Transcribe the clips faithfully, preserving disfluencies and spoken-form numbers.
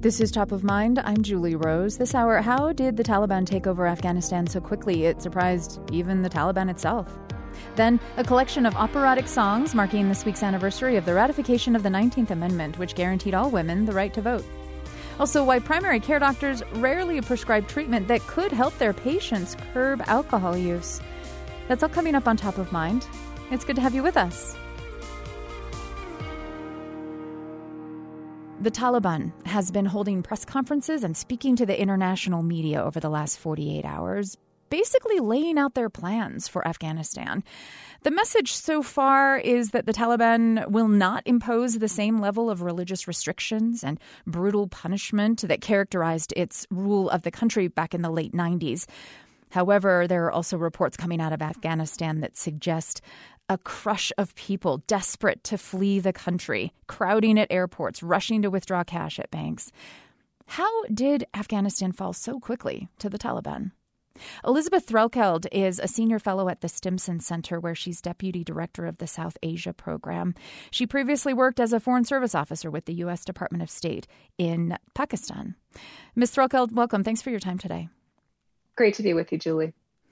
This is Top of Mind. I'm Julie Rose. This hour, how did the Taliban take over Afghanistan so quickly it surprised even the Taliban itself? Then, a collection of operatic songs marking this week's anniversary of the ratification of the nineteenth Amendment, which guaranteed all women the right to vote. Also, why primary care doctors rarely prescribe treatment that could help their patients curb alcohol use. That's all coming up on Top of Mind. It's good to have you with us. The Taliban has been holding press conferences and speaking to the international media over the last forty-eight hours, basically laying out their plans for Afghanistan. The message so far is that the Taliban will not impose the same level of religious restrictions and brutal punishment that characterized its rule of the country back in the late nineties. However, there are also reports coming out of Afghanistan that suggest a crush of people desperate to flee the country, crowding at airports, rushing to withdraw cash at banks. How did Afghanistan fall so quickly to the Taliban? Elizabeth Threlkeld is a senior fellow at the Stimson Center, where she's deputy director of the South Asia program. She previously worked as a foreign service officer with the U S Department of State in Pakistan. Miz Threlkeld, welcome. Thanks for your time today. Great to be with you, Julie.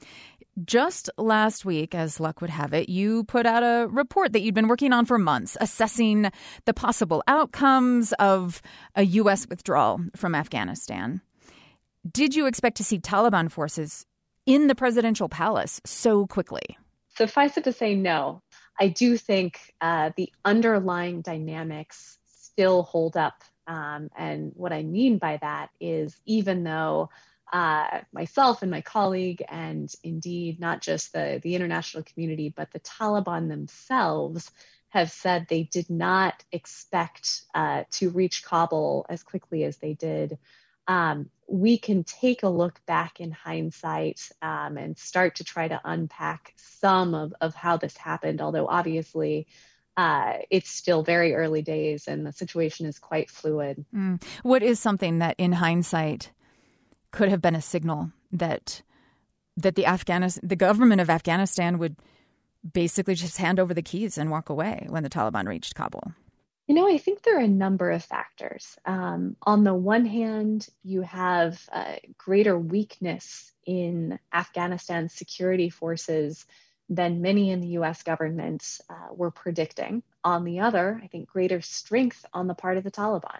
Just last week, as luck would have it, you put out a report that you'd been working on for months, assessing the possible outcomes of a U S withdrawal from Afghanistan. Did you expect to see Taliban forces in the presidential palace so quickly? Suffice it to say, no. I do think uh, the underlying dynamics still hold up. Um, and what I mean by that is, even though uh, myself and my colleague, and indeed not just the, the international community, but the Taliban themselves have said they did not expect uh, to reach Kabul as quickly as they did, Um, we can take a look back in hindsight um, and start to try to unpack some of, of how this happened, although obviously uh, it's still very early days and the situation is quite fluid. Mm. What is something that in hindsight could have been a signal that that the Afghanis- the government of Afghanistan would basically just hand over the keys and walk away when the Taliban reached Kabul? You know, I think there are a number of factors. Um, on the one hand, you have uh, greater weakness in Afghanistan's security forces than many in the U S government uh, were predicting. On the other, I think greater strength on the part of the Taliban.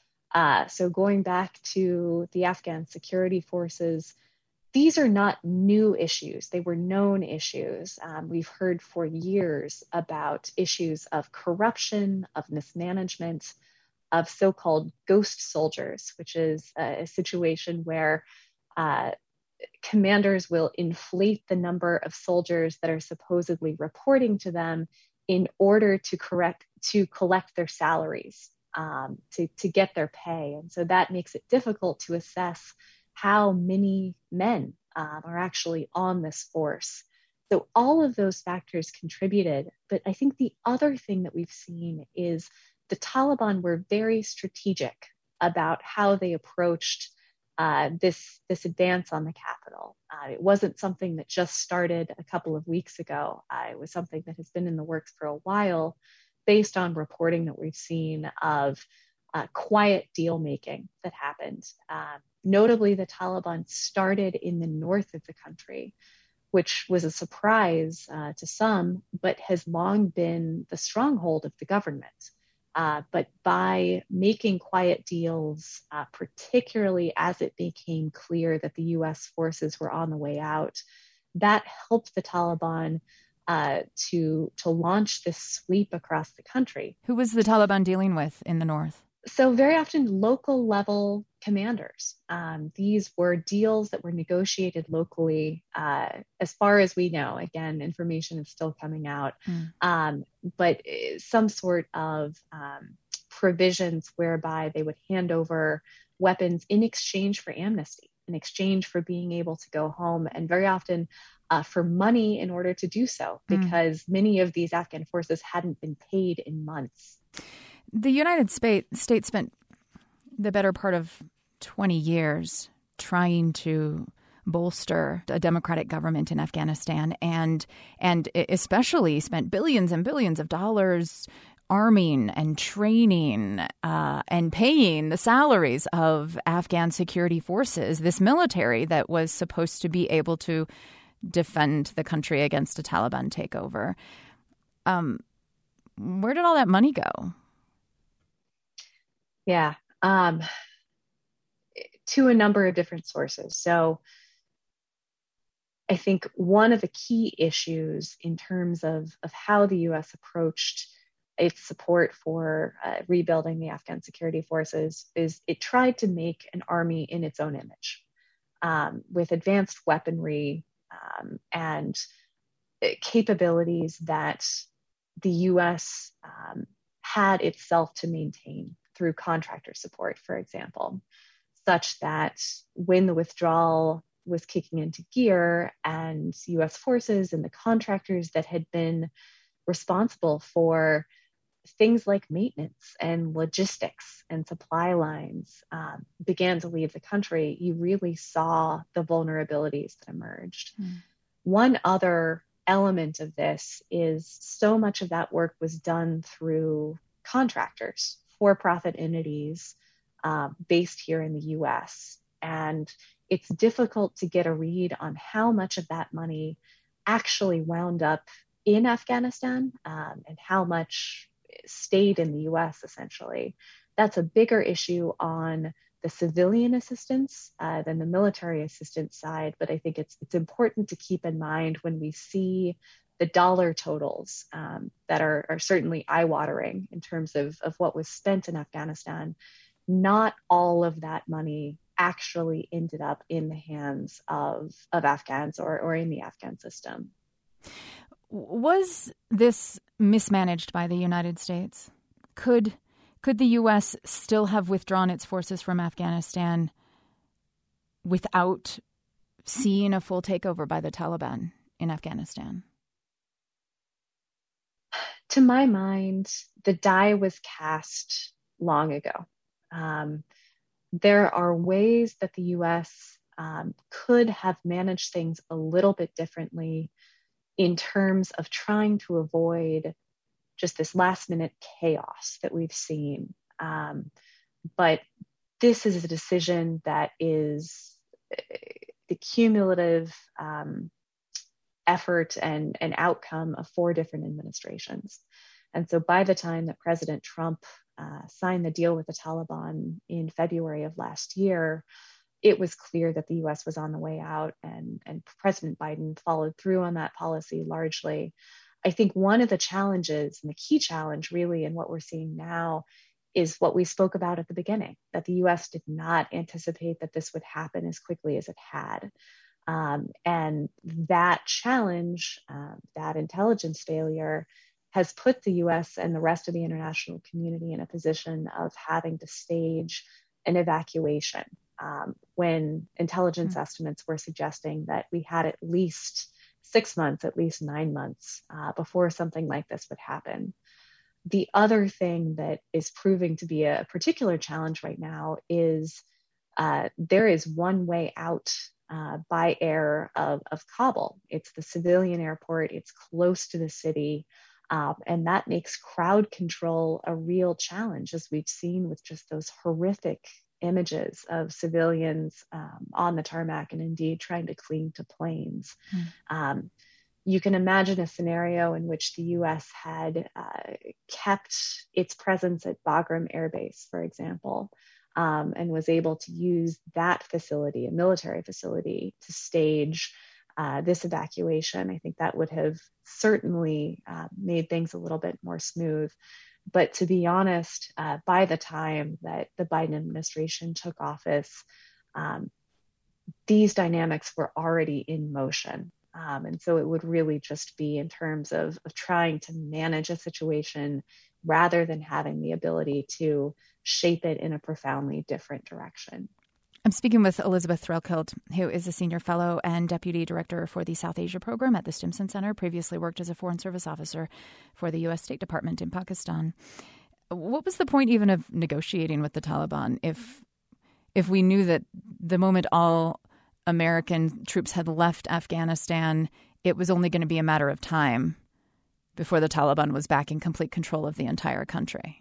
Uh, so going back to the Afghan security forces, these are not new issues. They were known issues. Um, we've heard for years about issues of corruption, of mismanagement, of so-called ghost soldiers, which is a, a situation where uh, commanders will inflate the number of soldiers that are supposedly reporting to them in order to correct to collect their salaries, um, to, to get their pay. And so that makes it difficult to assess how many men um, are actually on this force. So all of those factors contributed. But I think the other thing that we've seen is the Taliban were very strategic about how they approached uh, this, this advance on the capital. Uh, it wasn't something that just started a couple of weeks ago. Uh, it was something that has been in the works for a while, based on reporting that we've seen of uh, quiet deal making that happened. Um, Notably, the Taliban started in the north of the country, which was a surprise uh, to some, but has long been the stronghold of the government. Uh, but by making quiet deals, uh, particularly as it became clear that the U S forces were on the way out, that helped the Taliban uh, to, to launch this sweep across the country. Who was the Taliban dealing with in the north? So very often local level commanders. Um, these were deals that were negotiated locally. Uh, as far as we know, again, information is still coming out, mm. um, but some sort of um, provisions whereby they would hand over weapons in exchange for amnesty, in exchange for being able to go home, and very often uh, for money in order to do so, because mm. many of these Afghan forces hadn't been paid in months. The United States spent the better part of twenty years trying to bolster a democratic government in Afghanistan, and and especially spent billions and billions of dollars arming and training uh, and paying the salaries of Afghan security forces, this military that was supposed to be able to defend the country against a Taliban takeover. Um, where did all that money go? Yeah, um, to a number of different sources. So I think one of the key issues in terms of, of how the U S approached its support for uh, rebuilding the Afghan security forces is it tried to make an army in its own image, um, with advanced weaponry um, and capabilities that the U S um, had itself to maintain through contractor support, for example, such that when the withdrawal was kicking into gear and U S forces and the contractors that had been responsible for things like maintenance and logistics and supply lines um, began to leave the country, you really saw the vulnerabilities that emerged. Mm. One other element of this is so much of that work was done through contractors, for-profit entities uh, based here in the U S. And it's difficult to get a read on how much of that money actually wound up in Afghanistan um, and how much stayed in the U S, essentially. That's a bigger issue on the civilian assistance uh, than the military assistance side, but I think it's it's important to keep in mind when we see the dollar totals um, that are, are certainly eye-watering in terms of, of what was spent in Afghanistan. Not all of that money actually ended up in the hands of, of Afghans or, or in the Afghan system. Was this mismanaged by the United States? Could could the U S still have withdrawn its forces from Afghanistan without seeing a full takeover by the Taliban in Afghanistan? To my mind, the die was cast long ago. Um, there are ways that the U S um, could have managed things a little bit differently in terms of trying to avoid just this last minute chaos that we've seen. Um, but this is a decision that is the cumulative um, effort and, and outcome of four different administrations. And so by the time that President Trump uh, signed the deal with the Taliban in February of last year, it was clear that the U S was on the way out, and, and President Biden followed through on that policy largely. I think one of the challenges, and the key challenge really in what we're seeing now, is what we spoke about at the beginning, that the U S did not anticipate that this would happen as quickly as it had. Um, and that challenge, uh, that intelligence failure, has put the U S and the rest of the international community in a position of having to stage an evacuation. Um, when intelligence mm-hmm. estimates were suggesting that we had at least six months, at least nine months uh, before something like this would happen. The other thing that is proving to be a particular challenge right now is uh, there is one way out uh, by air of, of Kabul. It's the civilian airport. It's close to the city. Um, and that makes crowd control a real challenge, as we've seen with just those horrific images of civilians um, on the tarmac and indeed trying to cling to planes. Mm. Um, you can imagine a scenario in which the U S had uh, kept its presence at Bagram Air Base, for example, um, and was able to use that facility, a military facility, to stage uh, this evacuation. I think that would have certainly uh, made things a little bit more smooth. But to be honest, uh, by the time that the Biden administration took office, um, these dynamics were already in motion. Um, and so it would really just be in terms of, of trying to manage a situation rather than having the ability to shape it in a profoundly different direction. I'm speaking with Elizabeth Threlkeld, who is a senior fellow and deputy director for the South Asia program at the Stimson Center, previously worked as a foreign service officer for the U S State Department in Pakistan. What was the point even of negotiating with the Taliban if if we knew that the moment all American troops had left Afghanistan, it was only going to be a matter of time before the Taliban was back in complete control of the entire country?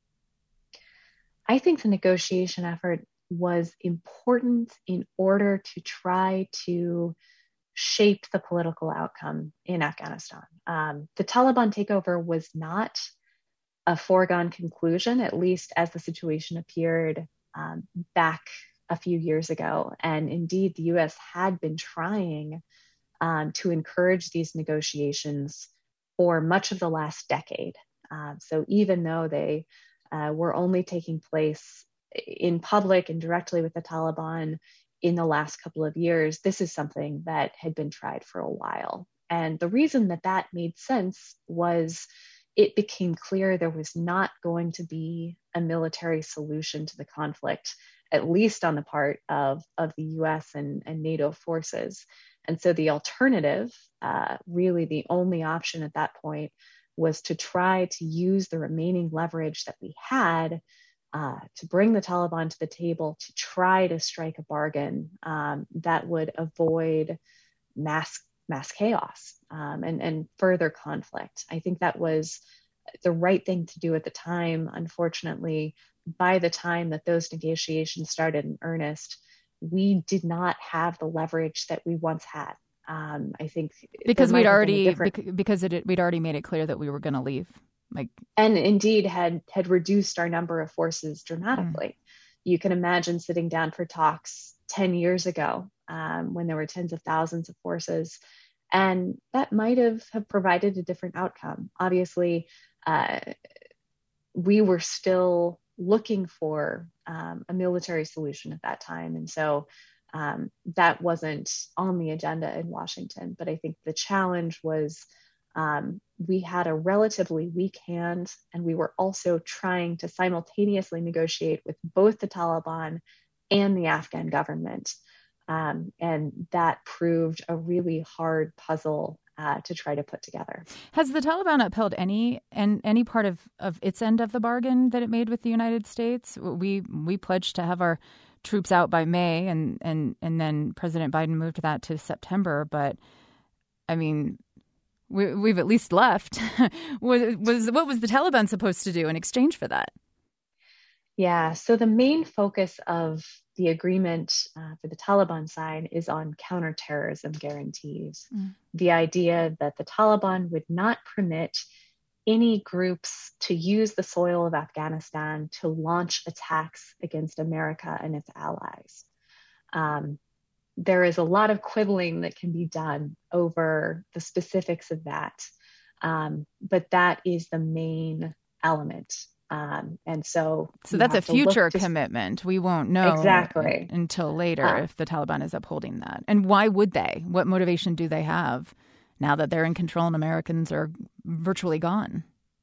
I think the negotiation effort was important in order to try to shape the political outcome in Afghanistan. Um, the Taliban takeover was not a foregone conclusion, at least as the situation appeared um, back a few years ago. And indeed, the U S had been trying um, to encourage these negotiations for much of the last decade. Um, so even though they uh, were only taking place in public and directly with the Taliban in the last couple of years, this is something that had been tried for a while. And the reason that that made sense was it became clear there was not going to be a military solution to the conflict, at least on the part of, of the U S and, and NATO forces. And so the alternative, uh, really the only option at that point, was to try to use the remaining leverage that we had uh, to bring the Taliban to the table to try to strike a bargain um, that would avoid mass mass chaos um, and, and further conflict. I think that was the right thing to do at the time. Unfortunately, by the time that those negotiations started in earnest, we did not have the leverage that we once had. Um, I think because we'd already different... because it, we'd already made it clear that we were going to leave, like, and indeed had had reduced our number of forces dramatically. Mm. You can imagine sitting down for talks ten years ago um, when there were tens of thousands of forces, and that might have, have provided a different outcome. Obviously, uh, we were still looking for um, a military solution at that time, and so. Um, that wasn't on the agenda in Washington. But I think the challenge was um, we had a relatively weak hand, and we were also trying to simultaneously negotiate with both the Taliban and the Afghan government. Um, and that proved a really hard puzzle uh, to try to put together. Has the Taliban upheld any and any part of, of its end of the bargain that it made with the United States? We we pledged to have our troops out by May, and, and, and then President Biden moved that to September. But I mean, we, we've at least left. was, was what was the Taliban supposed to do in exchange for that? Yeah, so the main focus of the agreement uh, for the Taliban side is on counterterrorism guarantees. Mm. The idea that the Taliban would not permit any groups to use the soil of Afghanistan to launch attacks against America and its allies. Um, there is a lot of quibbling that can be done over the specifics of that, um, but that is the main element. Um, and so, so that's a future commitment. We won't know exactly until later uh, if the Taliban is upholding that. And why would they? What motivation do they have now that they're in control and Americans are virtually gone?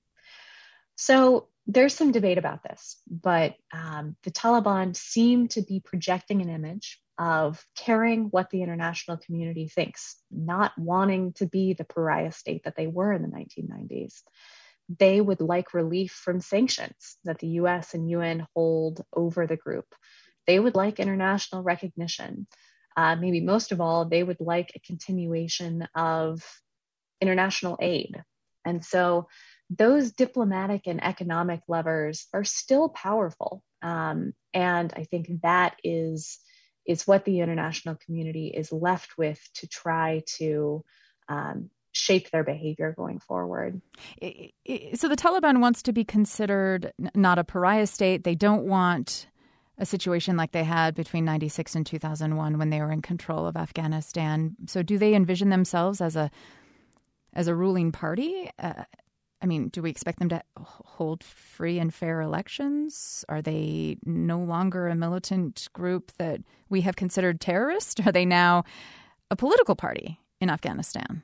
So there's some debate about this, but um, the Taliban seem to be projecting an image of caring what the international community thinks, not wanting to be the pariah state that they were in the nineteen nineties. They would like relief from sanctions that the U S and U N hold over the group. They would like international recognition. Uh, maybe most of all, they would like a continuation of international aid. And so those diplomatic and economic levers are still powerful. Um, and I think that is, is what the international community is left with to try to um, shape their behavior going forward. So the Taliban wants to be considered not a pariah state. They don't want a situation like they had between ninety-six and two thousand one when they were in control of Afghanistan. So do they envision themselves as a as a ruling party? Uh, I mean, do we expect them to hold free and fair elections? Are they no longer a militant group that we have considered terrorist? Are they now a political party in Afghanistan?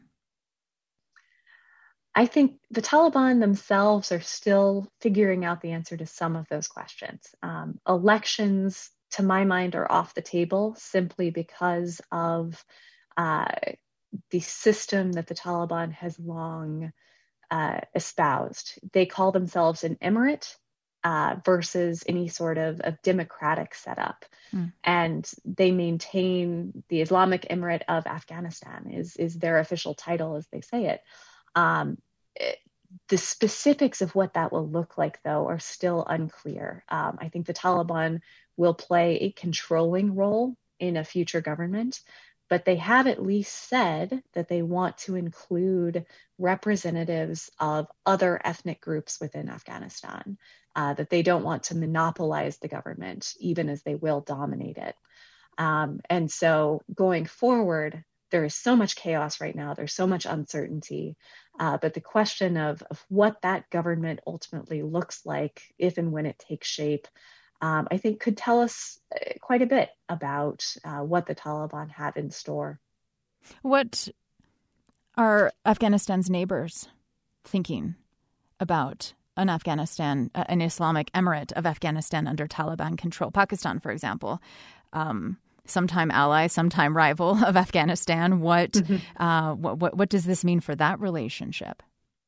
I think the Taliban themselves are still figuring out the answer to some of those questions. Um, elections, to my mind, are off the table simply because of uh, the system that the Taliban has long uh, espoused. They call themselves an emirate uh, versus any sort of, of democratic setup. Mm. And they maintain the Islamic Emirate of Afghanistan is, is their official title as they say it. Um, the specifics of what that will look like, though, are still unclear. Um, I think the Taliban will play a controlling role in a future government, but they have at least said that they want to include representatives of other ethnic groups within Afghanistan, uh, that they don't want to monopolize the government, even as they will dominate it. Um, and so going forward, there is so much chaos right now. There's so much uncertainty. Uh, but the question of, of what that government ultimately looks like, if and when it takes shape, um, I think could tell us quite a bit about uh, what the Taliban have in store. What are Afghanistan's neighbors thinking about an Afghanistan, uh, an Islamic Emirate of Afghanistan under Taliban control? Pakistan, for example, um, sometime ally, sometime rival of Afghanistan. What, mm-hmm. uh, what, what, what does this mean for that relationship?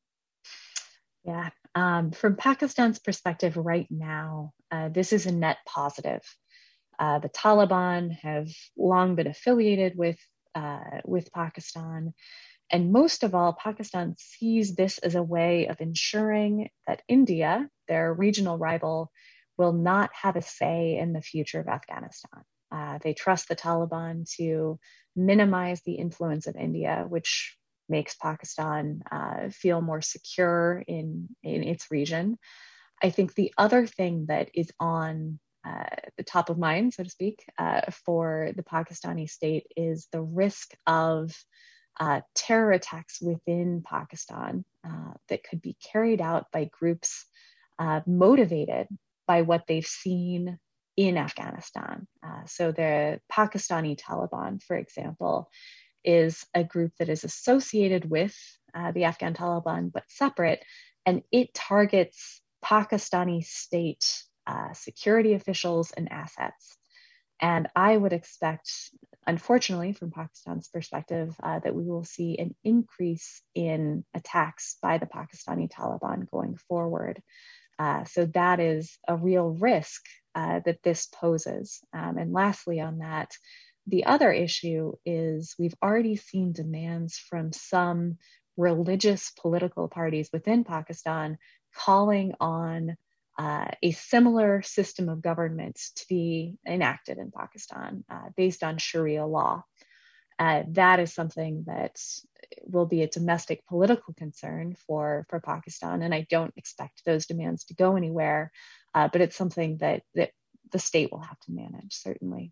Yeah, um, from Pakistan's perspective right now, uh, this is a net positive. Uh, the Taliban have long been affiliated with uh, with Pakistan. And most of all, Pakistan sees this as a way of ensuring that India, their regional rival, will not have a say in the future of Afghanistan. Uh, they trust the Taliban to minimize the influence of India, which makes Pakistan uh, feel more secure in, in its region. I think the other thing that is on uh, the top of mind, so to speak, uh, for the Pakistani state is the risk of uh, terror attacks within Pakistan uh, that could be carried out by groups uh, motivated by what they've seen in Afghanistan. Uh, so the Pakistani Taliban, for example, is a group that is associated with uh, the Afghan Taliban, but separate, and it targets Pakistani state uh, security officials and assets. And I would expect, unfortunately, from Pakistan's perspective, uh, that we will see an increase in attacks by the Pakistani Taliban going forward. Uh, so that is a real risk uh, that this poses. Um, and lastly on that, the other issue is we've already seen demands from some religious political parties within Pakistan calling on uh, a similar system of government to be enacted in Pakistan uh, based on Sharia law. Uh, that is something that will be a domestic political concern for, for Pakistan, and I don't expect those demands to go anywhere, uh, but it's something that, that the state will have to manage, certainly.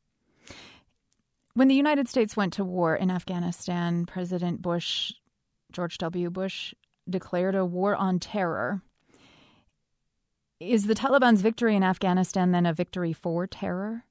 When the United States went to war in Afghanistan, President Bush, George W. Bush, declared a war on terror. Is the Taliban's victory in Afghanistan then a victory for terror?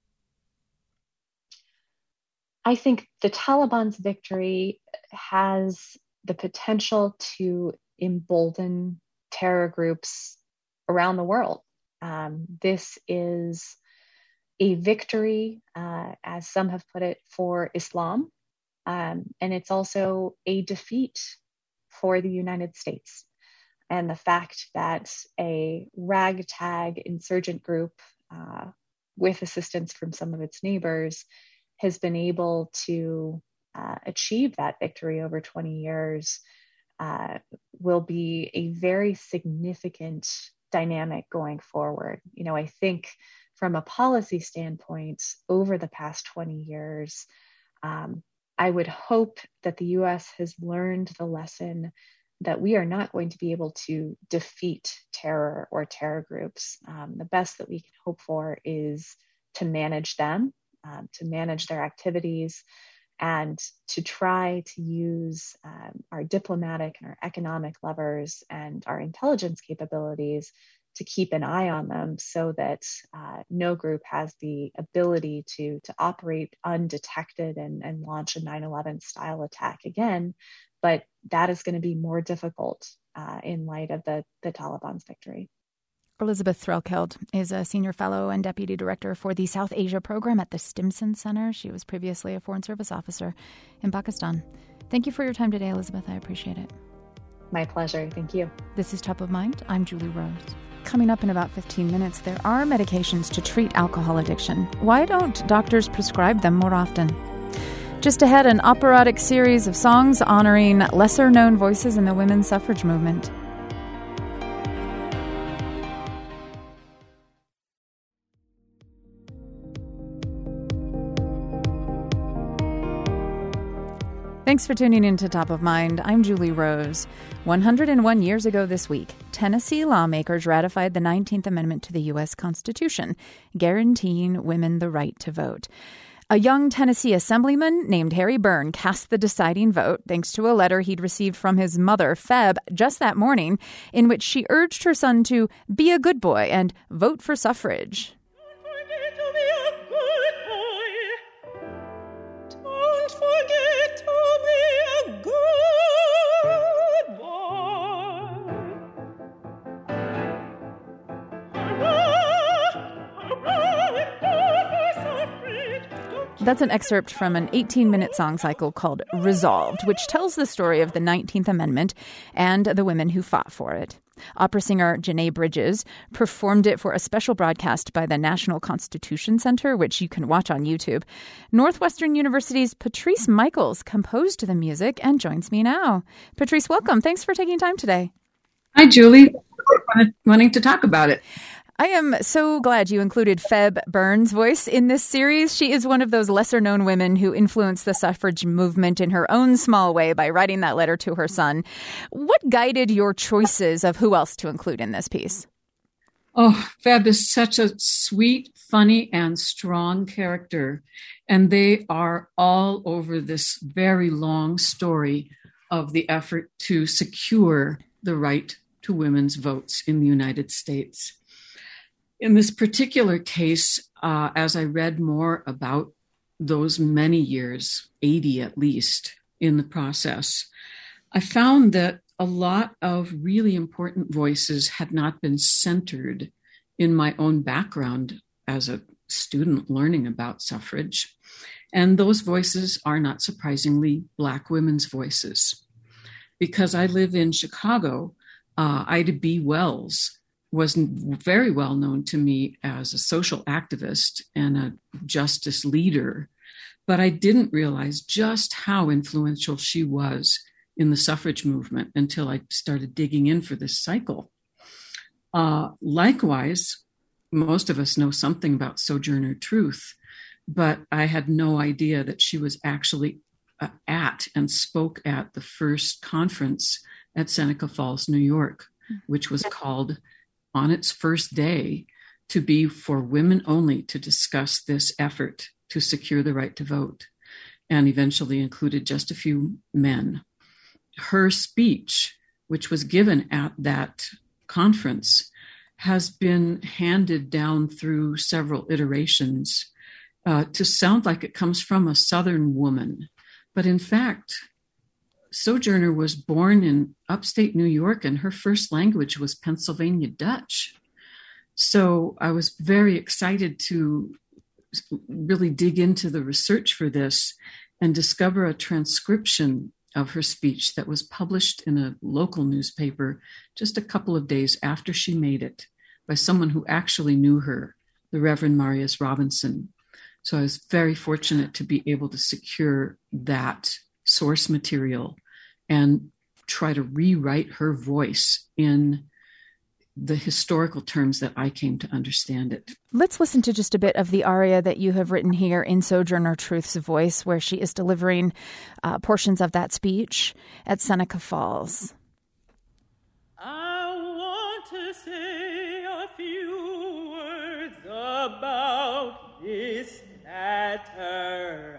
I think the Taliban's victory has the potential to embolden terror groups around the world. Um, this is a victory, uh, as some have put it, for Islam. Um, and it's also a defeat for the United States. And the fact that a ragtag insurgent group, uh, with assistance from some of its neighbors, has been able to uh, achieve that victory over twenty years uh, will be a very significant dynamic going forward. You know, I think from a policy standpoint, over the past twenty years, um, I would hope that the U S has learned the lesson that we are not going to be able to defeat terror or terror groups. Um, the best that we can hope for is to manage them, um, to manage their activities, and to try to use um, our diplomatic and our economic levers and our intelligence capabilities to keep an eye on them so that uh, no group has the ability to, to operate undetected and, and launch a nine eleven style attack again. But that is going to be more difficult uh, in light of the, the Taliban's victory. Elizabeth Threlkeld is a senior fellow and deputy director for the South Asia program at the Stimson Center. She was previously a foreign service officer in Pakistan. Thank you for your time today, Elizabeth. I appreciate it. My pleasure. Thank you. This is Top of Mind. I'm Julie Rose. Coming up in about fifteen minutes, there are medications to treat alcohol addiction. Why don't doctors prescribe them more often? Just ahead, an operatic series of songs honoring lesser-known voices in the women's suffrage movement. Thanks for tuning in to Top of Mind. I'm Julie Rose. one hundred one years ago this week, Tennessee lawmakers ratified the nineteenth Amendment to the U S Constitution, guaranteeing women the right to vote. A young Tennessee assemblyman named Harry Byrne cast the deciding vote thanks to a letter he'd received from his mother, Feb, just that morning, in which she urged her son to be a good boy and vote for suffrage. Don't forget to be a good boy. That's an excerpt from an eighteen-minute song cycle called Resolved, which tells the story of the nineteenth Amendment and the women who fought for it. Opera singer Janae Bridges performed it for a special broadcast by the National Constitution Center, which you can watch on YouTube. Northwestern University's Patrice Michaels composed the music and joins me now. Patrice, welcome. Thanks for taking time today. Hi, Julie. Wanting to talk about it. I am so glad you included Feb Byrne's voice in this series. She is one of those lesser-known women who influenced the suffrage movement in her own small way by writing that letter to her son. What guided your choices of who else to include in this piece? Oh, Feb is such a sweet, funny, and strong character. And they are all over this very long story of the effort to secure the right to women's votes in the United States. In this particular case, uh, as I read more about those many years, eighty at least, in the process, I found that a lot of really important voices had not been centered in my own background as a student learning about suffrage. And those voices are, not surprisingly, Black women's voices. Because I live in Chicago, uh, Ida B. Wells was very well known to me as a social activist and a justice leader, but I didn't realize just how influential she was in the suffrage movement until I started digging in for this cycle. Uh, likewise, most of us know something about Sojourner Truth, but I had no idea that she was actually uh, at and spoke at the first conference at Seneca Falls, New York, which was called on its first day to be for women only to discuss this effort to secure the right to vote, and eventually included just a few men. Her speech, which was given at that conference, has been handed down through several iterations uh, to sound like it comes from a Southern woman. But in fact, Sojourner was born in upstate New York, and her first language was Pennsylvania Dutch. So I was very excited to really dig into the research for this and discover a transcription of her speech that was published in a local newspaper just a couple of days after she made it by someone who actually knew her, the Reverend Marius Robinson. So I was very fortunate to be able to secure that source material and try to rewrite her voice in the historical terms that I came to understand it. Let's listen to just a bit of the aria that you have written here in Sojourner Truth's voice, where she is delivering uh, portions of that speech at Seneca Falls. I want to say a few words about this matter.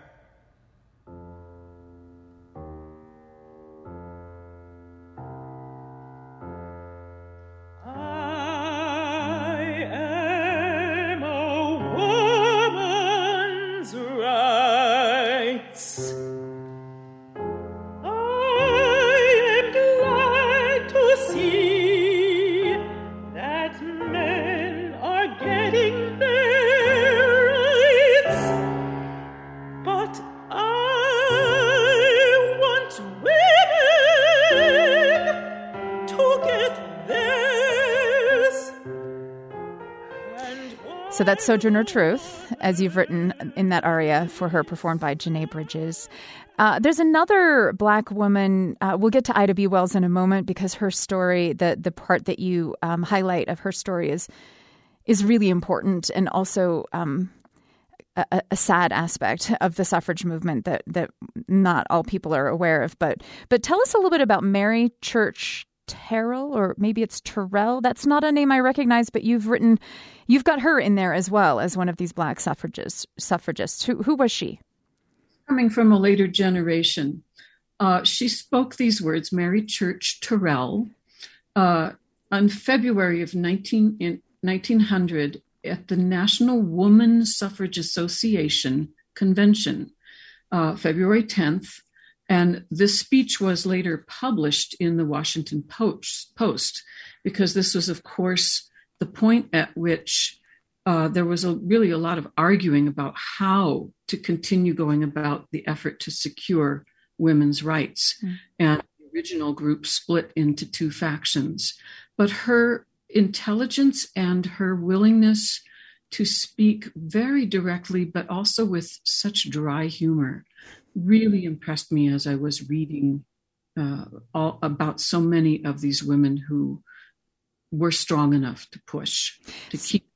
So that's Sojourner Truth, as you've written in that aria for her, performed by Janae Bridges. Uh, there's another Black woman. Uh, we'll get to Ida B. Wells in a moment, because her story, the the part that you um, highlight of her story is is really important, and also um, a, a sad aspect of the suffrage movement that that not all people are aware of. But but tell us a little bit about Mary Church Terrell, or maybe it's Terrell. That's not a name I recognize, but you've written, you've got her in there as well as one of these Black suffragists. Suffragists. Who who was she? Coming from a later generation, uh, she spoke these words, Mary Church Terrell, uh, on February of nineteen, in nineteen hundred at the National Woman Suffrage Association Convention, uh, February tenth. And this speech was later published in the Washington Post, because this was, of course, the point at which uh, there was a, really a lot of arguing about how to continue going about the effort to secure women's rights. Mm. And the original group split into two factions. But her intelligence and her willingness to speak very directly, but also with such dry humor, really impressed me as I was reading uh, all about so many of these women who were strong enough to push, to keep.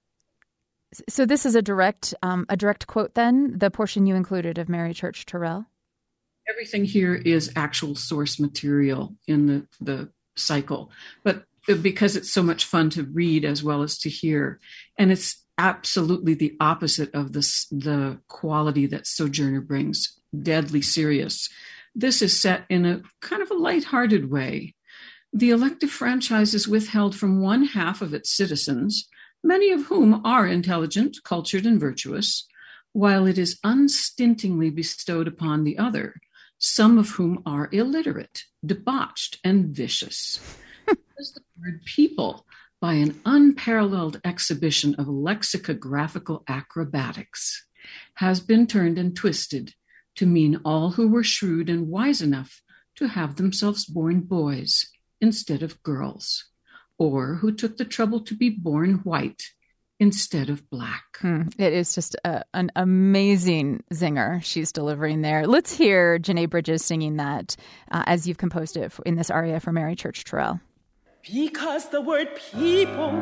So this is a direct um, a direct quote then, the portion you included of Mary Church Terrell? Everything here is actual source material in the, the cycle, but because it's so much fun to read as well as to hear. And it's absolutely the opposite of this, the quality that Sojourner brings, deadly serious. This is set in a kind of a lighthearted way. The elective franchise is withheld from one half of its citizens, many of whom are intelligent, cultured, and virtuous, while it is unstintingly bestowed upon the other, some of whom are illiterate, debauched, and vicious. As the word people, by an unparalleled exhibition of lexicographical acrobatics, has been turned and twisted to mean all who were shrewd and wise enough to have themselves born boys instead of girls, or who took the trouble to be born white instead of black. Hmm. It is just a, an amazing zinger she's delivering there. Let's hear Janae Bridges singing that uh, as you've composed it in this aria for Mary Church Terrell. Because the word people,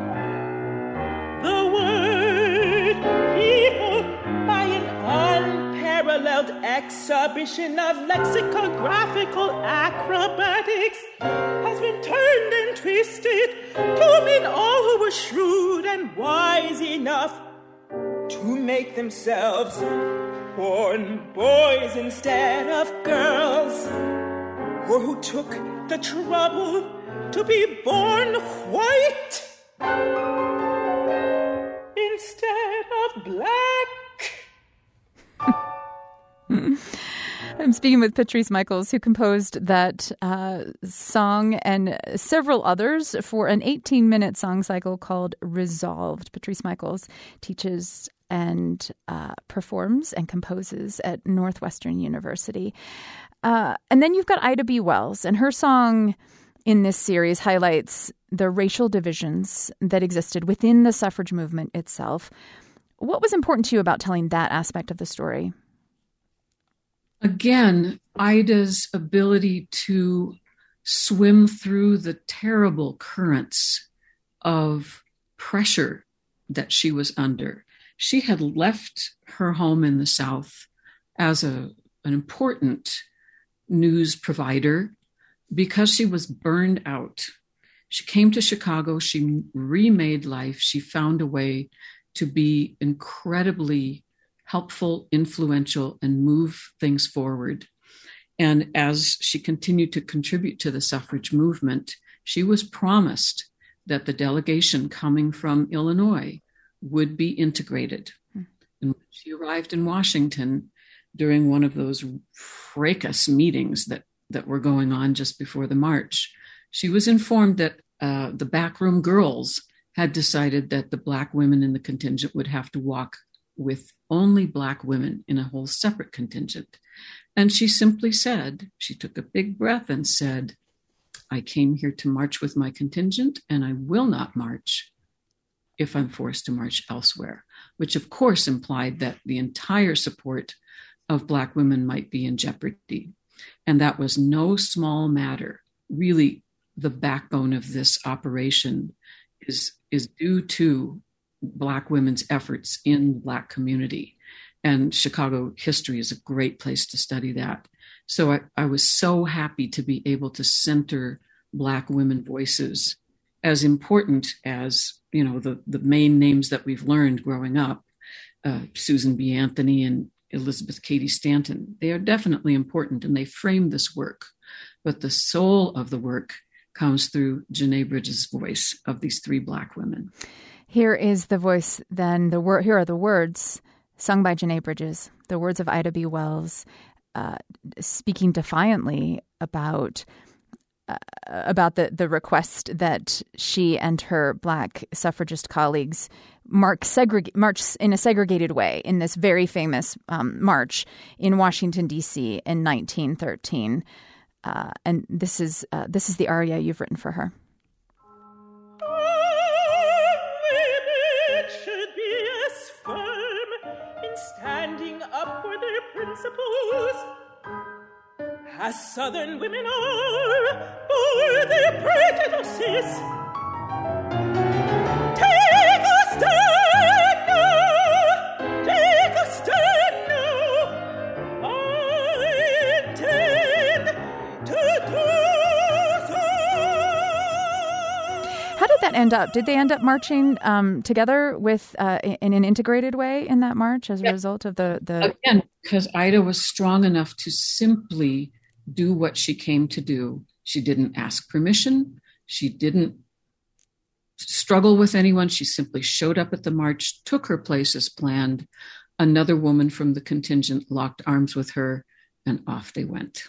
the word people, by an unparalleled exhibition of lexicographical acrobatics, has been turned and twisted to mean all who were shrewd and wise enough to make themselves born boys instead of girls, or who took the trouble to be born white instead of black. I'm speaking with Patrice Michaels, who composed that uh, song and several others for an eighteen-minute song cycle called Resolved. Patrice Michaels teaches and uh, performs and composes at Northwestern University. Uh, and then you've got Ida B. Wells, and her song in this series highlights the racial divisions that existed within the suffrage movement itself. What was important to you about telling that aspect of the story? Again, Ida's ability to swim through the terrible currents of pressure that she was under. She had left her home in the South as a, an important news provider because she was burned out. She came to Chicago, she remade life, she found a way to be incredibly helpful, influential, and move things forward. And as she continued to contribute to the suffrage movement, she was promised that the delegation coming from Illinois would be integrated. Hmm. And when she arrived in Washington during one of those fracas meetings that, that were going on just before the march, she was informed that uh, the backroom girls had decided that the Black women in the contingent would have to walk with only Black women in a whole separate contingent. And she simply said, she took a big breath and said, I came here to march with my contingent, and I will not march if I'm forced to march elsewhere, which of course implied that the entire support of Black women might be in jeopardy. And that was no small matter. Really, the backbone of this operation is, is due to Black women's efforts in the Black community. And Chicago history is a great place to study that. So I, I was so happy to be able to center Black women voices, as important as, you know, the, the main names that we've learned growing up, uh, Susan B. Anthony and Elizabeth Cady Stanton. They are definitely important, and they frame this work. But the soul of the work comes through Janae Bridges' voice of these three Black women. Here is the voice, then, the word. Here are the words sung by Janae Bridges, the words of Ida B. Wells, uh, speaking defiantly about uh, about the, the request that she and her Black suffragist colleagues mark segreg- march in a segregated way in this very famous um, march in Washington, D C in nineteen thirteen. Uh, and this is uh, this is the aria you've written for her. Standing up for their principles, as Southern women are for their prejudices. Take a stand now, take a stand now. I intend to do so. How did that end up? Did they end up marching um, together with uh, in an integrated way in that march as a yeah. result of the the again, because Ida was strong enough to simply do what she came to do. She didn't ask permission. She didn't struggle with anyone. She simply showed up at the march, took her place as planned. Another woman from the contingent locked arms with her, and off they went.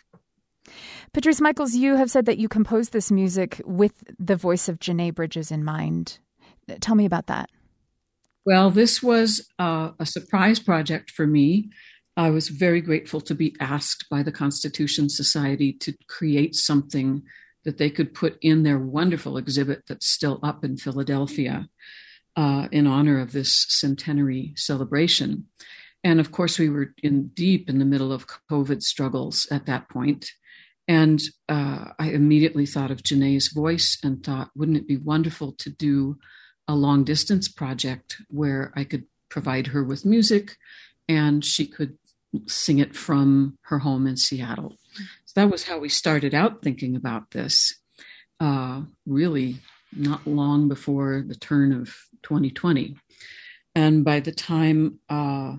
Patrice Michaels, you have said that you composed this music with the voice of Janae Bridges in mind. Tell me about that. Well, this was uh, a surprise project for me. I was very grateful to be asked by the Constitution Society to create something that they could put in their wonderful exhibit that's still up in Philadelphia uh, in honor of this centenary celebration. And of course, we were in deep in the middle of COVID struggles at that point. And uh, I immediately thought of Janae's voice and thought, wouldn't it be wonderful to do a long distance project where I could provide her with music and she could sing it from her home in Seattle. So that was how we started out thinking about this, uh, really not long before the turn of twenty twenty. And by the time uh,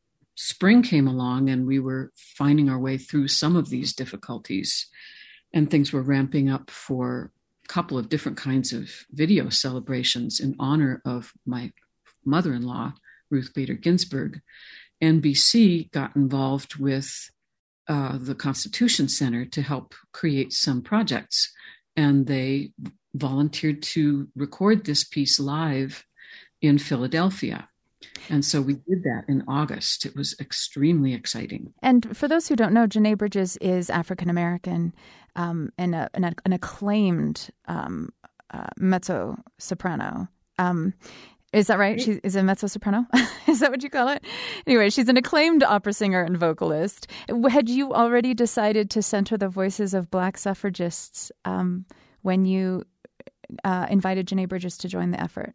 spring came along and we were finding our way through some of these difficulties and things were ramping up for a couple of different kinds of video celebrations in honor of my mother-in-law, Ruth Bader Ginsburg, N B C got involved with uh, the Constitution Center to help create some projects. And they volunteered to record this piece live in Philadelphia. And so we did that in August. It was extremely exciting. And for those who don't know, Janae Bridges is African-American um, and a, an, an acclaimed um, uh, mezzo-soprano. Um, is that right? She is a mezzo-soprano? Is that what you call it? Anyway, she's an acclaimed opera singer and vocalist. Had you already decided to center the voices of Black suffragists um, when you uh, invited Janae Bridges to join the effort?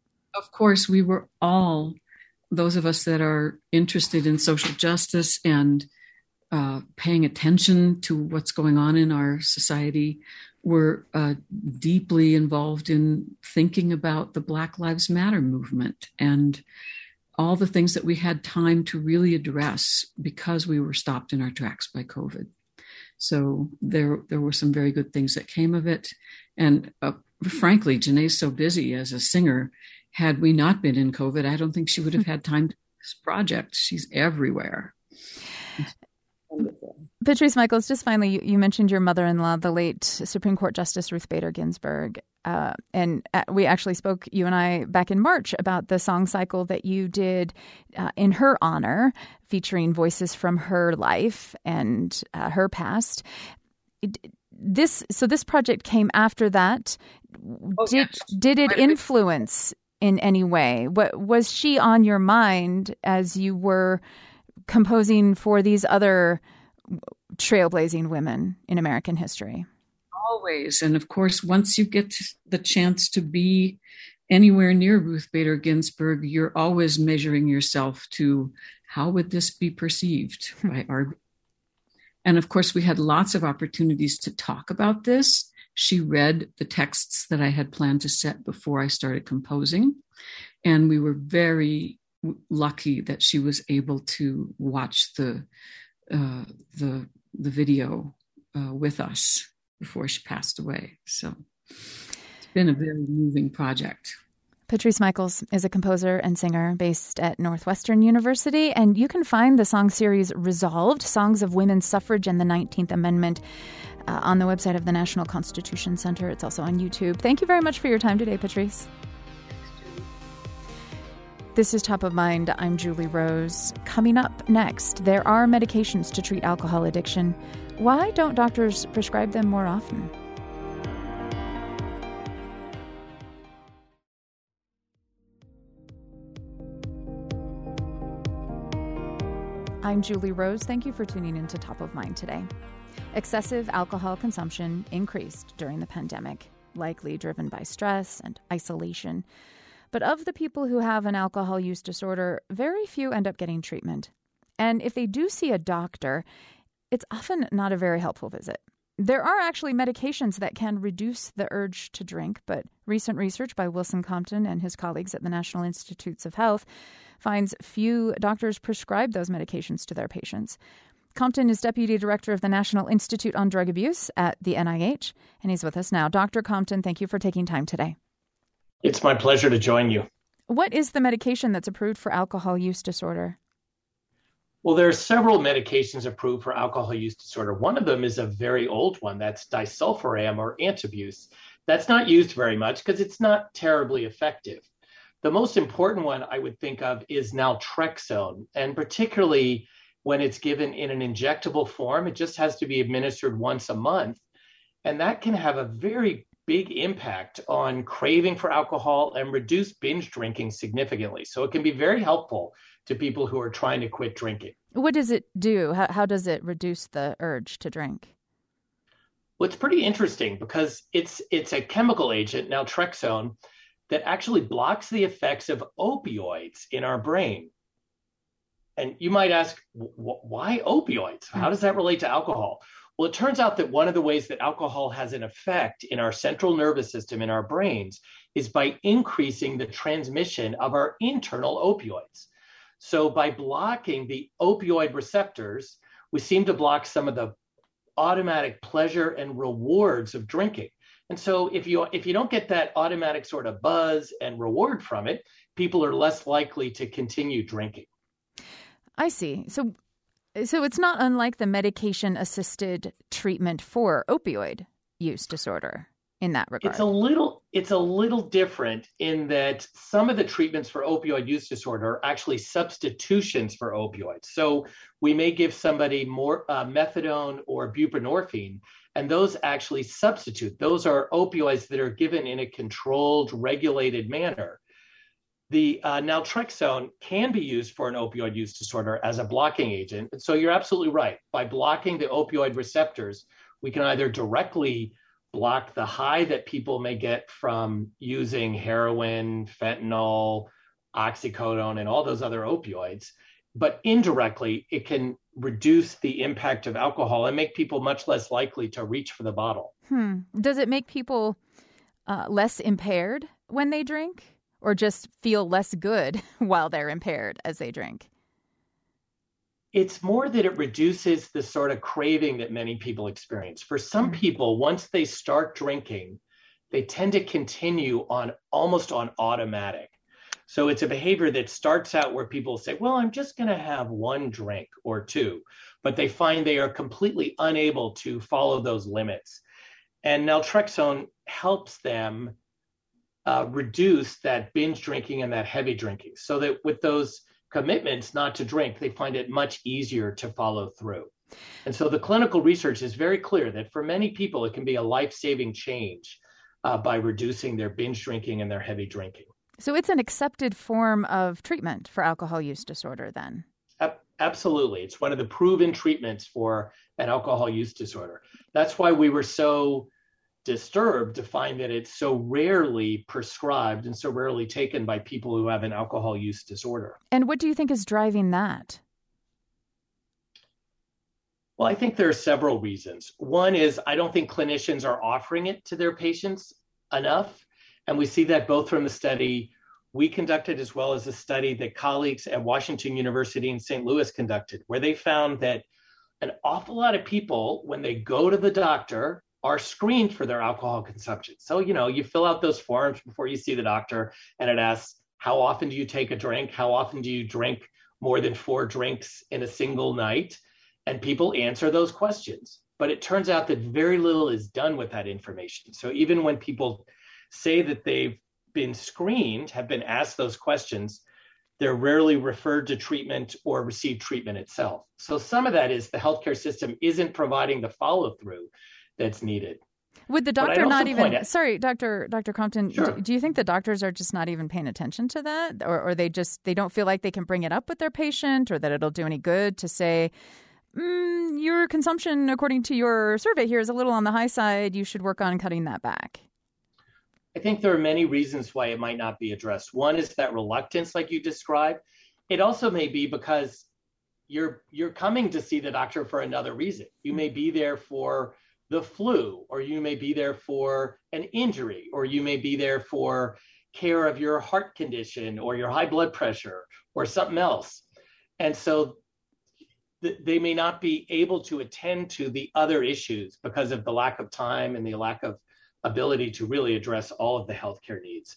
Of course, we were all, those of us that are interested in social justice and uh, paying attention to what's going on in our society, were uh, deeply involved in thinking about the Black Lives Matter movement and all the things that we had time to really address because we were stopped in our tracks by COVID. So there, there were some very good things that came of it. And uh, frankly, Janae's so busy as a singer. Had we not been in COVID, I don't think she would have had time to do this project. She's everywhere. Wonderful. Patrice Michaels, just finally, you, you mentioned your mother-in-law, the late Supreme Court Justice Ruth Bader Ginsburg. Uh, and uh, we actually spoke, you and I, back in March about the song cycle that you did uh, in her honor, featuring voices from her life and uh, her past. It, this so this project came after that. Oh, did yes. did it influence in any way? What was she on your mind as you were composing for these other trailblazing women in American history? Always. And of course, once you get the chance to be anywhere near Ruth Bader Ginsburg, you're always measuring yourself to how would this be perceived by our... And of course, we had lots of opportunities to talk about this. She read the texts that I had planned to set before I started composing. And we were very lucky that she was able to watch the uh, the, the video uh, with us before she passed away. So it's been a very moving project. Patrice Michaels is a composer and singer based at Northwestern University, and you can find the song series Resolved, Songs of Women's Suffrage and the nineteenth Amendment, uh, on the website of the National Constitution Center. It's also on YouTube. Thank you very much for your time today, Patrice. This is Top of Mind. I'm Julie Rose. Coming up next, there are medications to treat alcohol addiction. Why don't doctors prescribe them more often? I'm Julie Rose. Thank you for tuning in to Top of Mind today. Excessive alcohol consumption increased during the pandemic, likely driven by stress and isolation. But of the people who have an alcohol use disorder, very few end up getting treatment. And if they do see a doctor, it's often not a very helpful visit. There are actually medications that can reduce the urge to drink, but recent research by Wilson Compton and his colleagues at the National Institutes of Health finds few doctors prescribe those medications to their patients. Compton is Deputy Director of the National Institute on Drug Abuse at the N I H, and he's with us now. Doctor Compton, thank you for taking time today. It's my pleasure to join you. What is the medication that's approved for alcohol use disorder? Well, there are several medications approved for alcohol use disorder. One of them is a very old one. That's disulfiram or Antabuse. That's not used very much because it's not terribly effective. The most important one I would think of is naltrexone, and particularly when it's given in an injectable form, it just has to be administered once a month. And that can have a very big impact on craving for alcohol and reduce binge drinking significantly. So it can be very helpful to people who are trying to quit drinking. What does it do? How, how does it reduce the urge to drink? Well, it's pretty interesting because it's it's a chemical agent, naltrexone, that actually blocks the effects of opioids in our brain. And you might ask, why opioids? How does that relate to alcohol? Well, it turns out that one of the ways that alcohol has an effect in our central nervous system, in our brains, is by increasing the transmission of our internal opioids. So by blocking the opioid receptors, we seem to block some of the automatic pleasure and rewards of drinking. And so if you if you don't get that automatic sort of buzz and reward from it, people are less likely to continue drinking. I see. So So it's not unlike the medication-assisted treatment for opioid use disorder in that regard. It's a little it's a little different in that some of the treatments for opioid use disorder are actually substitutions for opioids. So we may give somebody more uh, methadone or buprenorphine, and those actually substitute. Those are opioids that are given in a controlled, regulated manner. The uh, naltrexone can be used for an opioid use disorder as a blocking agent. And so you're absolutely right. By blocking the opioid receptors, we can either directly block the high that people may get from using heroin, fentanyl, oxycodone, and all those other opioids, but indirectly, it can reduce the impact of alcohol and make people much less likely to reach for the bottle. Hmm. Does it make people uh, less impaired when they drink? Or just feel less good while they're impaired as they drink? It's more that it reduces the sort of craving that many people experience. For some people, once they start drinking, they tend to continue on almost on automatic. So it's a behavior that starts out where people say, well, I'm just going to have one drink or two, but they find they are completely unable to follow those limits. And naltrexone helps them Uh, reduce that binge drinking and that heavy drinking, so that with those commitments not to drink, they find it much easier to follow through. And so the clinical research is very clear that for many people, it can be a life-saving change uh, by reducing their binge drinking and their heavy drinking. So it's an accepted form of treatment for alcohol use disorder then? Absolutely. It's one of the proven treatments for an alcohol use disorder. That's why we were so disturbed to find that it's so rarely prescribed and so rarely taken by people who have an alcohol use disorder. And what do you think is driving that? Well, I think there are several reasons. One is I don't think clinicians are offering it to their patients enough. And we see that both from the study we conducted as well as a study that colleagues at Washington University in Saint Louis conducted, where they found that an awful lot of people, when they go to the doctor, are screened for their alcohol consumption. So, you know, you fill out those forms before you see the doctor, and it asks, how often do you take a drink? How often do you drink more than four drinks in a single night? And people answer those questions. But it turns out that very little is done with that information. So even when people say that they've been screened, have been asked those questions, they're rarely referred to treatment or receive treatment itself. So some of that is the healthcare system isn't providing the follow-through that's needed. Would the doctor not even, at, sorry, Doctor Doctor Crompton, sure. do, do you think the doctors are just not even paying attention to that? Or, or they just, they don't feel like they can bring it up with their patient, or that it'll do any good to say, mm, your consumption, according to your survey here, is a little on the high side. You should work on cutting that back. I think there are many reasons why it might not be addressed. One is that reluctance, like you described. It also may be because you're you're coming to see the doctor for another reason. You may be there for the flu, or you may be there for an injury, or you may be there for care of your heart condition or your high blood pressure or something else. And so th- they may not be able to attend to the other issues because of the lack of time and the lack of ability to really address all of the healthcare needs.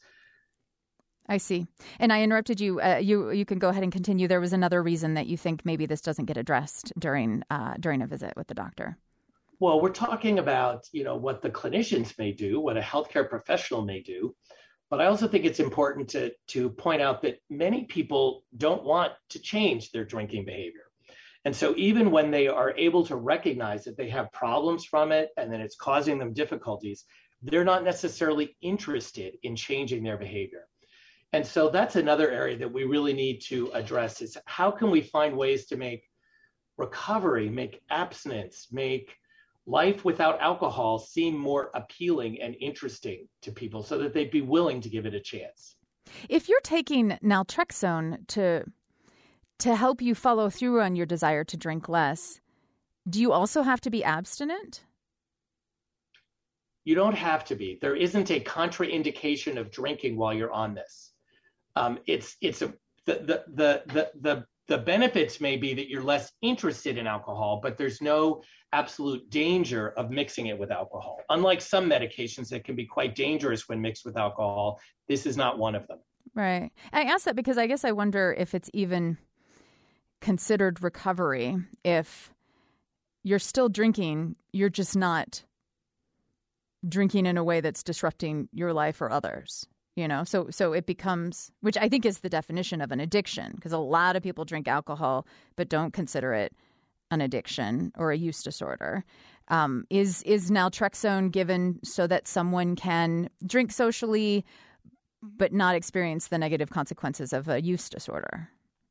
I see. And I interrupted you. Uh, you you can go ahead and continue. There was another reason that you think maybe this doesn't get addressed during uh, during a visit with the doctor. Well, we're talking about, you know, what the clinicians may do, what a healthcare professional may do. But I also think it's important to, to point out that many people don't want to change their drinking behavior. And so even when they are able to recognize that they have problems from it and that it's causing them difficulties, they're not necessarily interested in changing their behavior. And so that's another area that we really need to address is how can we find ways to make recovery, make abstinence, make life without alcohol seem more appealing and interesting to people so that they'd be willing to give it a chance. If you're taking naltrexone to to help you follow through on your desire to drink less, do you also have to be abstinent? You don't have to be. There isn't a contraindication of drinking while you're on this. Um, it's it's a the the the the the The benefits may be that you're less interested in alcohol, but there's no absolute danger of mixing it with alcohol. Unlike some medications that can be quite dangerous when mixed with alcohol, this is not one of them. Right. I ask that because I guess I wonder if it's even considered recovery if you're still drinking, you're just not drinking in a way that's disrupting your life or others. You know, so so it becomes, which I think is the definition of an addiction, because a lot of people drink alcohol but don't consider it an addiction or a use disorder. Um, is is naltrexone given so that someone can drink socially but not experience the negative consequences of a use disorder?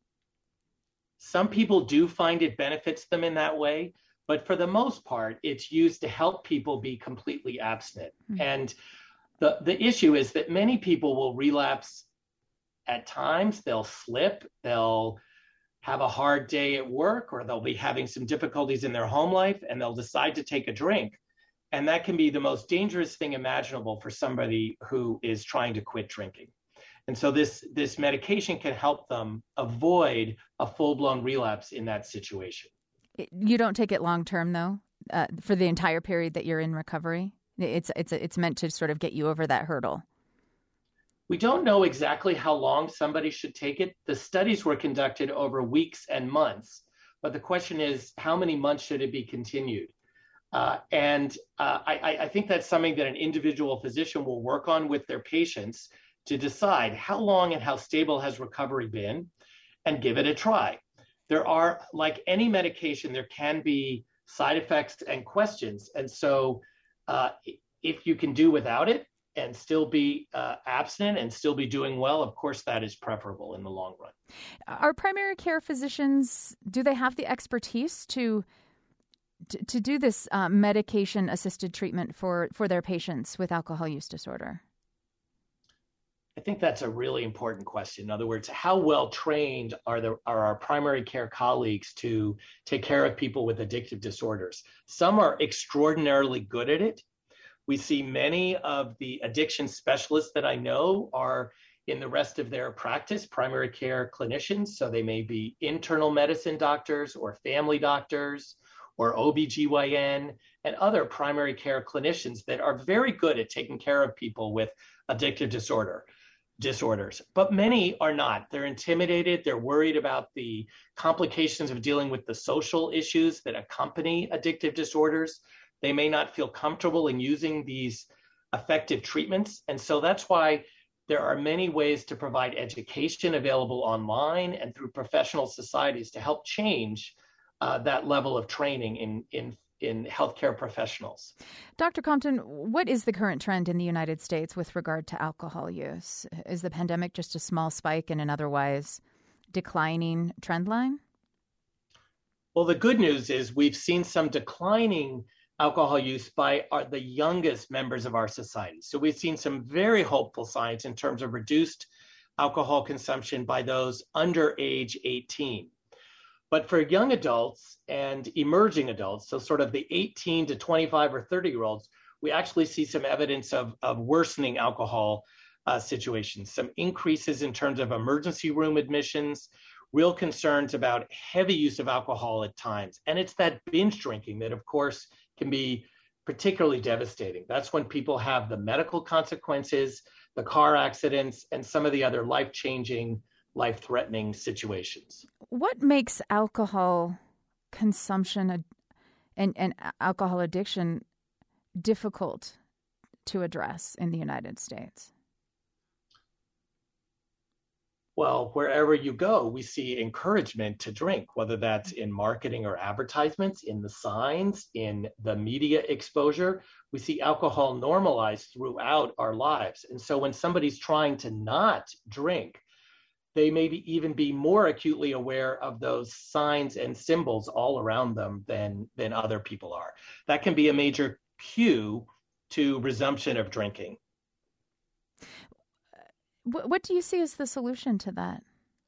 Some people do find it benefits them in that way, but for the most part, it's used to help people be completely abstinent. Mm-hmm. And The the issue is that many people will relapse at times. They'll slip, they'll have a hard day at work, or they'll be having some difficulties in their home life, and they'll decide to take a drink. And that can be the most dangerous thing imaginable for somebody who is trying to quit drinking. And so this, this medication can help them avoid a full-blown relapse in that situation. You don't take it long-term, though, uh, for the entire period that you're in recovery? It's it's it's meant to sort of get you over that hurdle. We don't know exactly how long somebody should take it. The studies were conducted over weeks and months, but the question is, how many months should it be continued? Uh, and uh, I, I think that's something that an individual physician will work on with their patients to decide how long and how stable has recovery been, and give it a try. There are, like any medication, there can be side effects and questions, and so. Uh, if you can do without it, and still be uh, abstinent and still be doing well, of course, that is preferable in the long run. Are primary care physicians, do they have the expertise to to, to do this uh, medication-assisted treatment for, for their patients with alcohol use disorder? I think that's a really important question. In other words, how well trained are, the, are our primary care colleagues to take care of people with addictive disorders? Some are extraordinarily good at it. We see many of the addiction specialists that I know are in the rest of their practice, primary care clinicians. So they may be internal medicine doctors or family doctors or O B G Y N and other primary care clinicians that are very good at taking care of people with addictive disorder. disorders, but many are not. They're intimidated. They're worried about the complications of dealing with the social issues that accompany addictive disorders. They may not feel comfortable in using these effective treatments. And so that's why there are many ways to provide education available online and through professional societies to help change uh, that level of training in, in in healthcare professionals. Doctor Compton, what is the current trend in the United States with regard to alcohol use? Is the pandemic just a small spike in an otherwise declining trend line? Well, the good news is we've seen some declining alcohol use by our, the youngest members of our society. So we've seen some very hopeful signs in terms of reduced alcohol consumption by those under age eighteen. But for young adults and emerging adults, so sort of the eighteen to twenty-five or thirty year olds, we actually see some evidence of, of worsening alcohol uh, situations, some increases in terms of emergency room admissions, real concerns about heavy use of alcohol at times. And it's that binge drinking that, of course, can be particularly devastating. That's when people have the medical consequences, the car accidents, and some of the other life-changing, life-threatening situations. What makes alcohol consumption and, and alcohol addiction difficult to address in the United States? Well, wherever you go, we see encouragement to drink, whether that's in marketing or advertisements, in the signs, in the media exposure. We see alcohol normalized throughout our lives. And so when somebody's trying to not drink, they may be even be more acutely aware of those signs and symbols all around them than, than other people are. That can be a major cue to resumption of drinking. What, what do you see as the solution to that?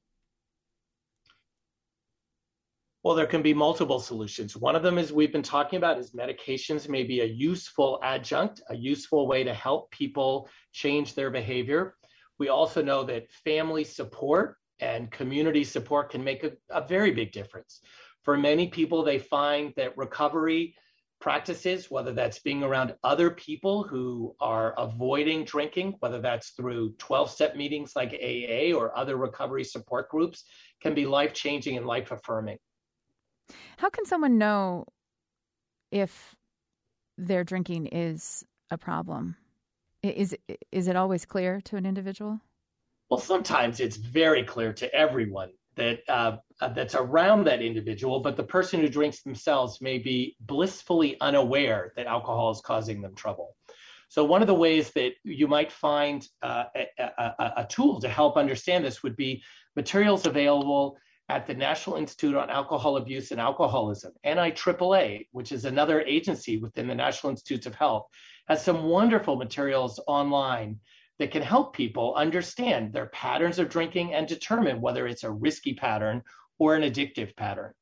Well, there can be multiple solutions. One of them is we've been talking about is medications may be a useful adjunct, a useful way to help people change their behavior. We also know that family support and community support can make a, a very big difference. For many people, they find that recovery practices, whether that's being around other people who are avoiding drinking, whether that's through twelve-step meetings like A A or other recovery support groups, can be life-changing and life-affirming. How can someone know if their drinking is a problem? Is is it always clear to an individual? Well, sometimes it's very clear to everyone that uh, that's around that individual, but the person who drinks themselves may be blissfully unaware that alcohol is causing them trouble. So one of the ways that you might find uh, a, a, a tool to help understand this would be materials available at the National Institute on Alcohol Abuse and Alcoholism. N I triple A, which is another agency within the National Institutes of Health, has some wonderful materials online that can help people understand their patterns of drinking and determine whether it's a risky pattern or an addictive pattern.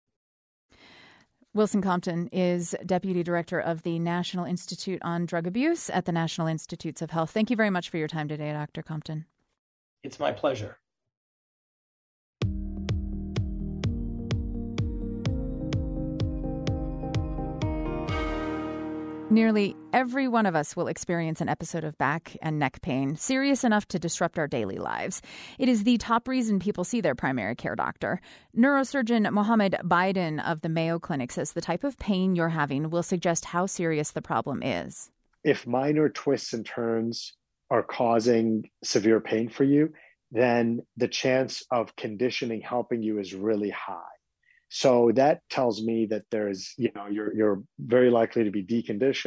Wilson Compton is Deputy Director of the National Institute on Drug Abuse at the National Institutes of Health. Thank you very much for your time today, Doctor Compton. It's my pleasure. Nearly every one of us will experience an episode of back and neck pain, serious enough to disrupt our daily lives. It is the top reason people see their primary care doctor. Neurosurgeon Mohammed Biden of the Mayo Clinic says the type of pain you're having will suggest how serious the problem is. If minor twists and turns are causing severe pain for you, then the chance of conditioning helping you is really high. So that tells me that there's, you know, you're you're very likely to be deconditioned.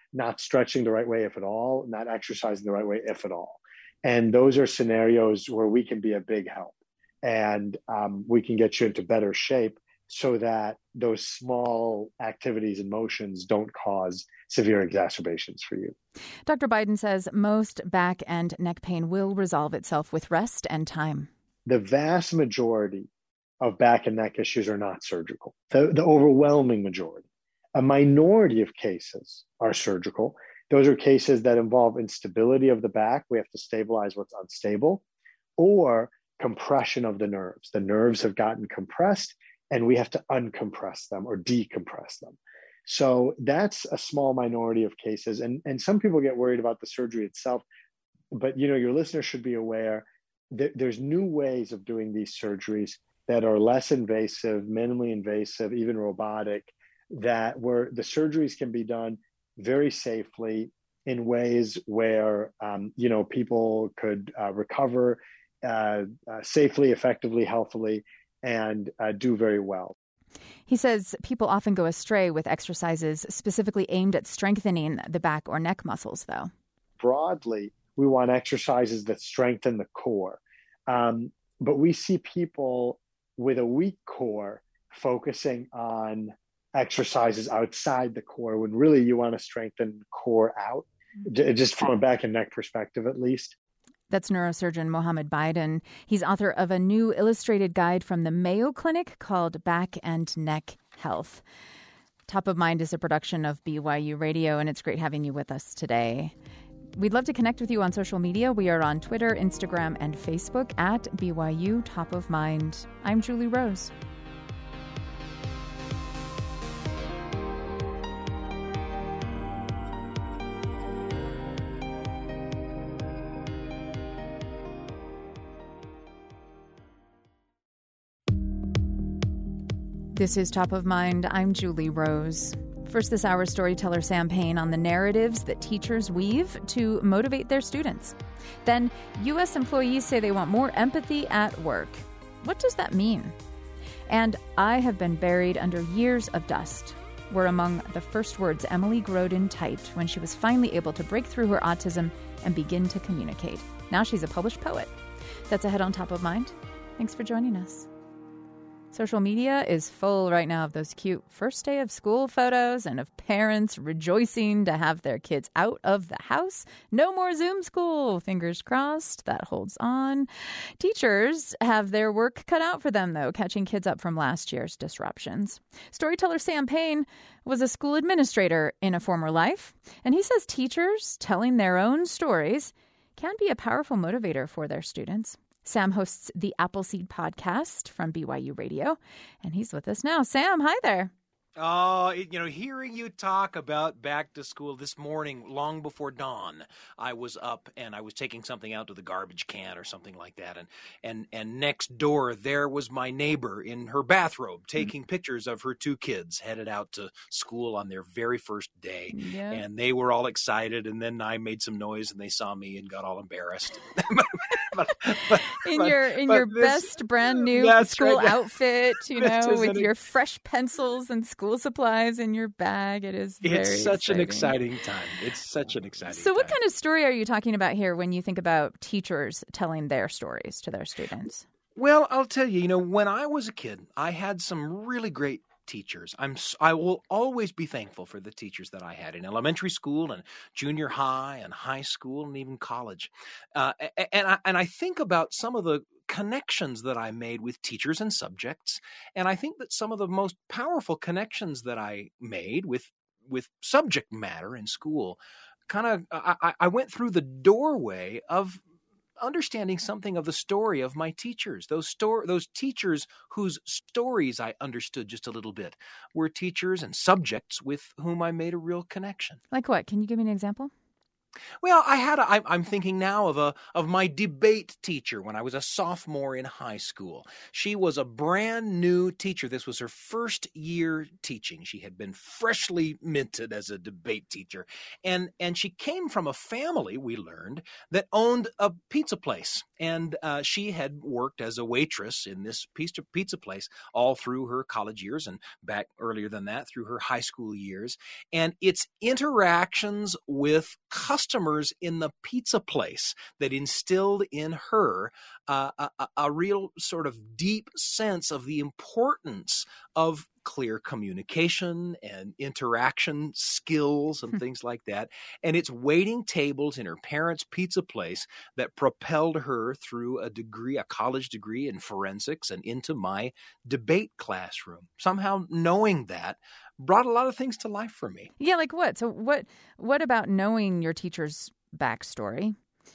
not stretching the right way, if at all, not exercising the right way, if at all. And those are scenarios where we can be a big help, and um, we can get you into better shape so that those small activities and motions don't cause severe exacerbations for you. Doctor Biden says most back and neck pain will resolve itself with rest and time. The vast majority of back and neck issues are not surgical, the, the overwhelming majority. A minority of cases are surgical. Those are cases that involve instability of the back. We have to stabilize what's unstable, or compression of the nerves. The nerves have gotten compressed, and we have to uncompress them or decompress them. So that's a small minority of cases. And, and some people get worried about the surgery itself, but you know, your listeners should be aware that there's new ways of doing these surgeries that are less invasive, minimally invasive, even robotic, that where the surgeries can be done very safely in ways where, um, you know, people could uh, recover uh, uh, safely, effectively, healthily, and uh, do very well. He says people often go astray with exercises specifically aimed at strengthening the back or neck muscles, though. Broadly, we want exercises that strengthen the core. Um, but we see people with a weak core focusing on exercises outside the core when really you want to strengthen the core out, just from a back and neck perspective, at least. That's neurosurgeon Mohammed Biden. He's author of a new illustrated guide from the Mayo Clinic called Back and Neck Health. Top of Mind is a production of B Y U Radio, and it's great having you with us today. We'd love to connect with you on social media. We are on Twitter, Instagram, and Facebook at B Y U Top of Mind. I'm Julie Rose. This is Top of Mind. I'm Julie Rose. First this hour, storyteller Sam Payne on the narratives that teachers weave to motivate their students. Then, U S employees say they want more empathy at work. What does that mean? And I have been buried under years of dust were among the first words Emily Grodin typed when she was finally able to break through her autism and begin to communicate. Now she's a published poet. That's ahead on Top of Mind. Thanks for joining us. Social media is full right now of those cute first day of school photos and of parents rejoicing to have their kids out of the house. No more Zoom school. Fingers crossed that holds on. Teachers have their work cut out for them, though, catching kids up from last year's disruptions. Storyteller Sam Payne was a school administrator in a former life, and he says teachers telling their own stories can be a powerful motivator for their students. Sam hosts the Appleseed podcast from B Y U Radio, and he's with us now. Sam, hi there. Oh, you know, hearing you talk about back to school this morning, long before dawn, I was up and I was taking something out to the garbage can or something like that. And and and next door, there was my neighbor in her bathrobe taking mm-hmm. pictures of her two kids headed out to school on their very first day. Yeah. And they were all excited. And then I made some noise and they saw me and got all embarrassed. but, but, but, in but, your in your this, best brand new school right, yeah. outfit, you know, with your fresh pencils and school supplies in your bag. It is very It's such exciting. an exciting time. It's such an exciting so time. So what kind of story are you talking about here when you think about teachers telling their stories to their students? Well, I'll tell you, you know, when I was a kid, I had some really great teachers. I'm I will always be thankful for the teachers that I had in elementary school and junior high and high school and even college. Uh, and I, and I think about some of the connections that I made with teachers and subjects. And I think that some of the most powerful connections that I made with with subject matter in school kind of I, I went through the doorway of understanding something of the story of my teachers. Those sto- those teachers whose stories I understood just a little bit were teachers and subjects with whom I made a real connection. Like what? Can you give me an example? Well, I had a, I, I'm thinking now of a of my debate teacher when I was a sophomore in high school. She was a brand new teacher. This was her first year teaching. She had been freshly minted as a debate teacher, and and she came from a family, we learned, that owned a pizza place, and uh, she had worked as a waitress in this pizza pizza place all through her college years, and back earlier than that through her high school years. And it's interactions with customers in the pizza place that instilled in her uh, a, a real sort of deep sense of the importance of clear communication and interaction skills and things like that. And it's waiting tables in her parents' pizza place that propelled her through a degree, a college degree in forensics and into my debate classroom. Somehow knowing that brought a lot of things to life for me. Yeah, like what? So what what about knowing your teacher's backstory,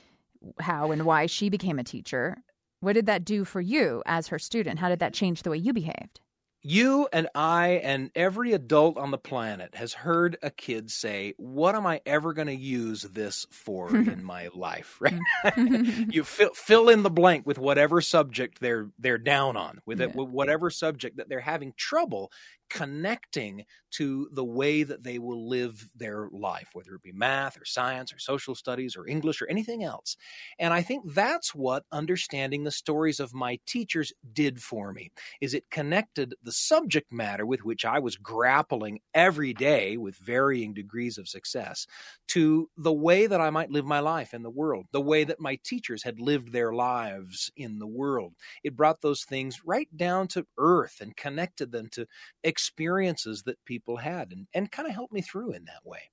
how and why she became a teacher? What did that do for you as her student? How did that change the way you behaved? You and I and every adult on the planet has heard a kid say, what am I ever going to use this for in my life? Right? You fill, fill in the blank with whatever subject they're they're down on, with Yeah. it, with whatever subject that they're having trouble connecting to the way that they will live their life, whether it be math or science or social studies or English or anything else. And I think that's what understanding the stories of my teachers did for me, is it connected the subject matter with which I was grappling every day with varying degrees of success to the way that I might live my life in the world, the way that my teachers had lived their lives in the world. It brought those things right down to earth and connected them to experiences that people had, and, and kind of helped me through in that way.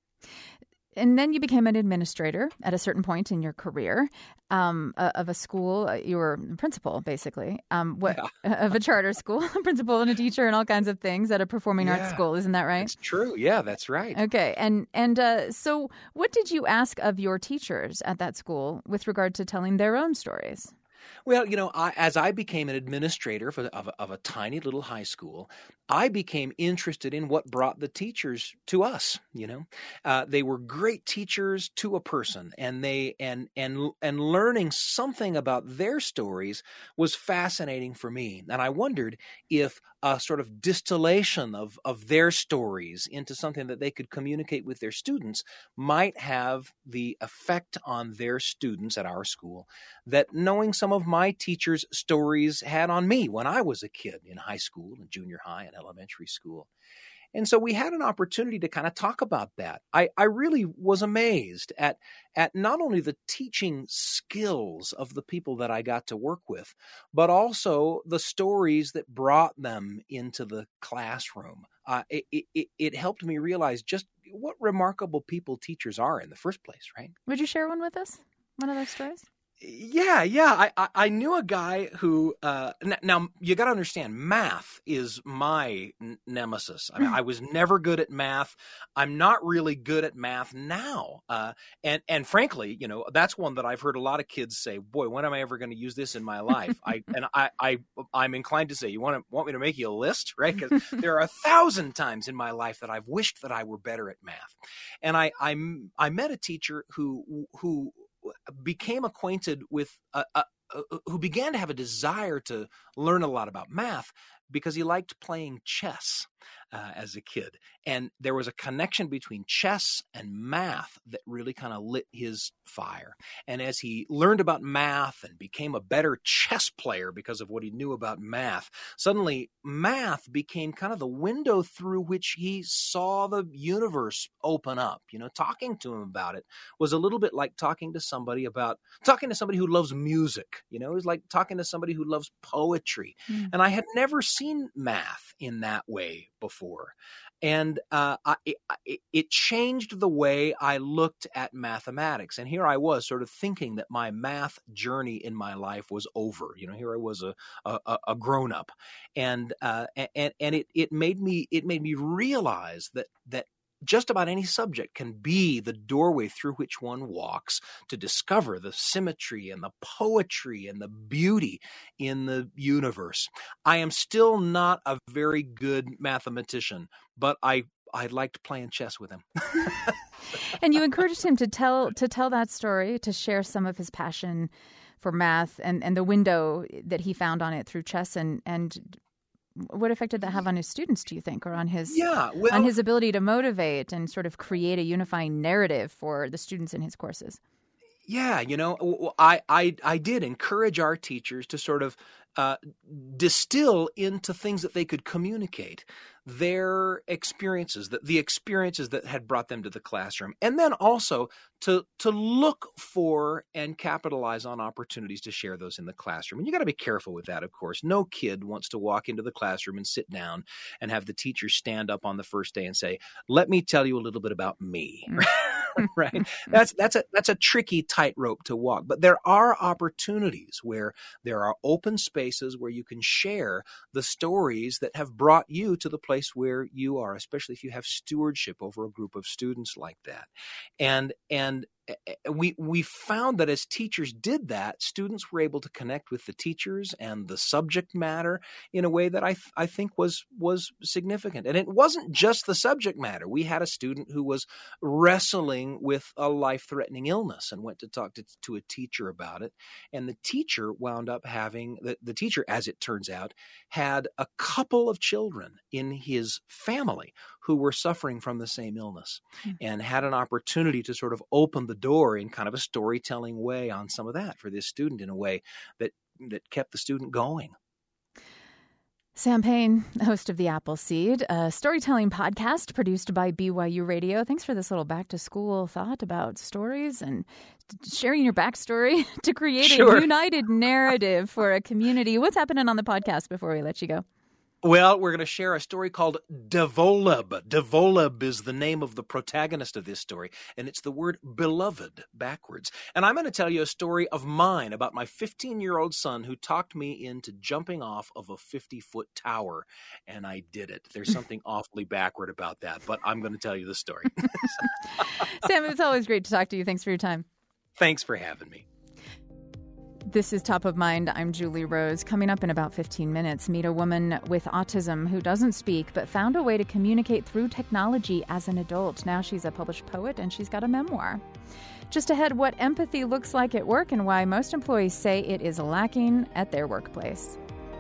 And then you became an administrator at a certain point in your career um, uh, of a school. Uh, You were a principal, basically, um, what Yeah. of a charter school, principal and a teacher and all kinds of things at a performing arts Yeah. school. Isn't that right? That's true. Yeah, that's right. Okay. And and uh, so what did you ask of your teachers at that school with regard to telling their own stories? Well, you know, I, as I became an administrator for, of, a, of a tiny little high school, I became interested in what brought the teachers to us. You know, uh, they were great teachers to a person, and they and and and learning something about their stories was fascinating for me. And I wondered if a sort of distillation of of their stories into something that they could communicate with their students might have the effect on their students at our school that knowing some of my teachers' stories had on me when I was a kid in high school and junior high and elementary school. And so we had an opportunity to kind of talk about that. I, I really was amazed at, at not only the teaching skills of the people that I got to work with, but also the stories that brought them into the classroom. Uh, it, it, it helped me realize just what remarkable people teachers are in the first place, right? Would you share one with us? One of those stories? Yeah, yeah. I, I, I knew a guy who, uh, n- now you got to understand, math is my n- nemesis. I mean, I was never good at math. I'm not really good at math now. Uh, and, and frankly, you know, that's one that I've heard a lot of kids say, boy, when am I ever going to use this in my life? I, and I, I, I'm inclined to say, you want to, want me to make you a list, right? Because there are a thousand times in my life that I've wished that I were better at math. And I, I, I met a teacher who, who, became acquainted with, uh, uh, uh, who began to have a desire to learn a lot about math because he liked playing chess uh, as a kid. And there was a connection between chess and math that really kind of lit his fire. And as he learned about math and became a better chess player because of what he knew about math, suddenly math became kind of the window through which he saw the universe open up. You know, talking to him about it was a little bit like talking to somebody about, talking to somebody who loves music. You know, it was like talking to somebody who loves poetry. Mm. And I had never seen math in that way before. And uh, I, it, it changed the way I looked at mathematics. And here I was sort of thinking that my math journey in my life was over. You know, here I was a a, a grown up, and uh, and and it it made me it made me realize that that. just about any subject can be the doorway through which one walks to discover the symmetry and the poetry and the beauty in the universe. I am still not a very good mathematician, but I I liked playing chess with him. And you encouraged him to tell to tell that story, to share some of his passion for math and, and the window that he found on it through chess. And, and what effect did that have on his students, do you think, or on his yeah, well, on his ability to motivate and sort of create a unifying narrative for the students in his courses? Yeah, you know, I, I, I did encourage our teachers to sort of uh, distill into things that they could communicate their experiences, the, the experiences that had brought them to the classroom, and then also to to look for and capitalize on opportunities to share those in the classroom. And you got to be careful with that, of course. No kid wants to walk into the classroom and sit down and have the teacher stand up on the first day and say, "Let me tell you a little bit about me." Right? That's that's a that's a tricky tightrope to walk. But there are opportunities where there are open spaces where you can share the stories that have brought you to the place where you are, especially if you have stewardship over a group of students like that. And and we we found that as teachers did that, students were able to connect with the teachers and the subject matter in a way that I th- I think was was significant. And it wasn't just the subject matter. We had a student who was wrestling with a life-threatening illness and went to talk to, to a teacher about it. And the teacher wound up having the, the teacher, as it turns out, had a couple of children in his family who were suffering from the same illness, mm-hmm. and had an opportunity to sort of open the door in kind of a storytelling way on some of that for this student in a way that that kept the student going. Sam Payne, host of The Appleseed, a storytelling podcast produced by B Y U Radio. Thanks for this little back-to-school thought about stories and sharing your backstory to create sure. a united narrative for a community. What's happening on the podcast before we let you go? Well, we're going to share a story called Devoleb. Devoleb is the name of the protagonist of this story, and it's the word beloved backwards. And I'm going to tell you a story of mine about my fifteen-year-old son who talked me into jumping off of a fifty-foot tower, and I did it. There's something awfully backward about that, but I'm going to tell you the story. Sam, it's always great to talk to you. Thanks for your time. Thanks for having me. This is Top of Mind. I'm Julie Rose. Coming up in about fifteen minutes, meet a woman with autism who doesn't speak but found a way to communicate through technology as an adult. Now she's a published poet and she's got a memoir. Just ahead, what empathy looks like at work and why most employees say it is lacking at their workplace.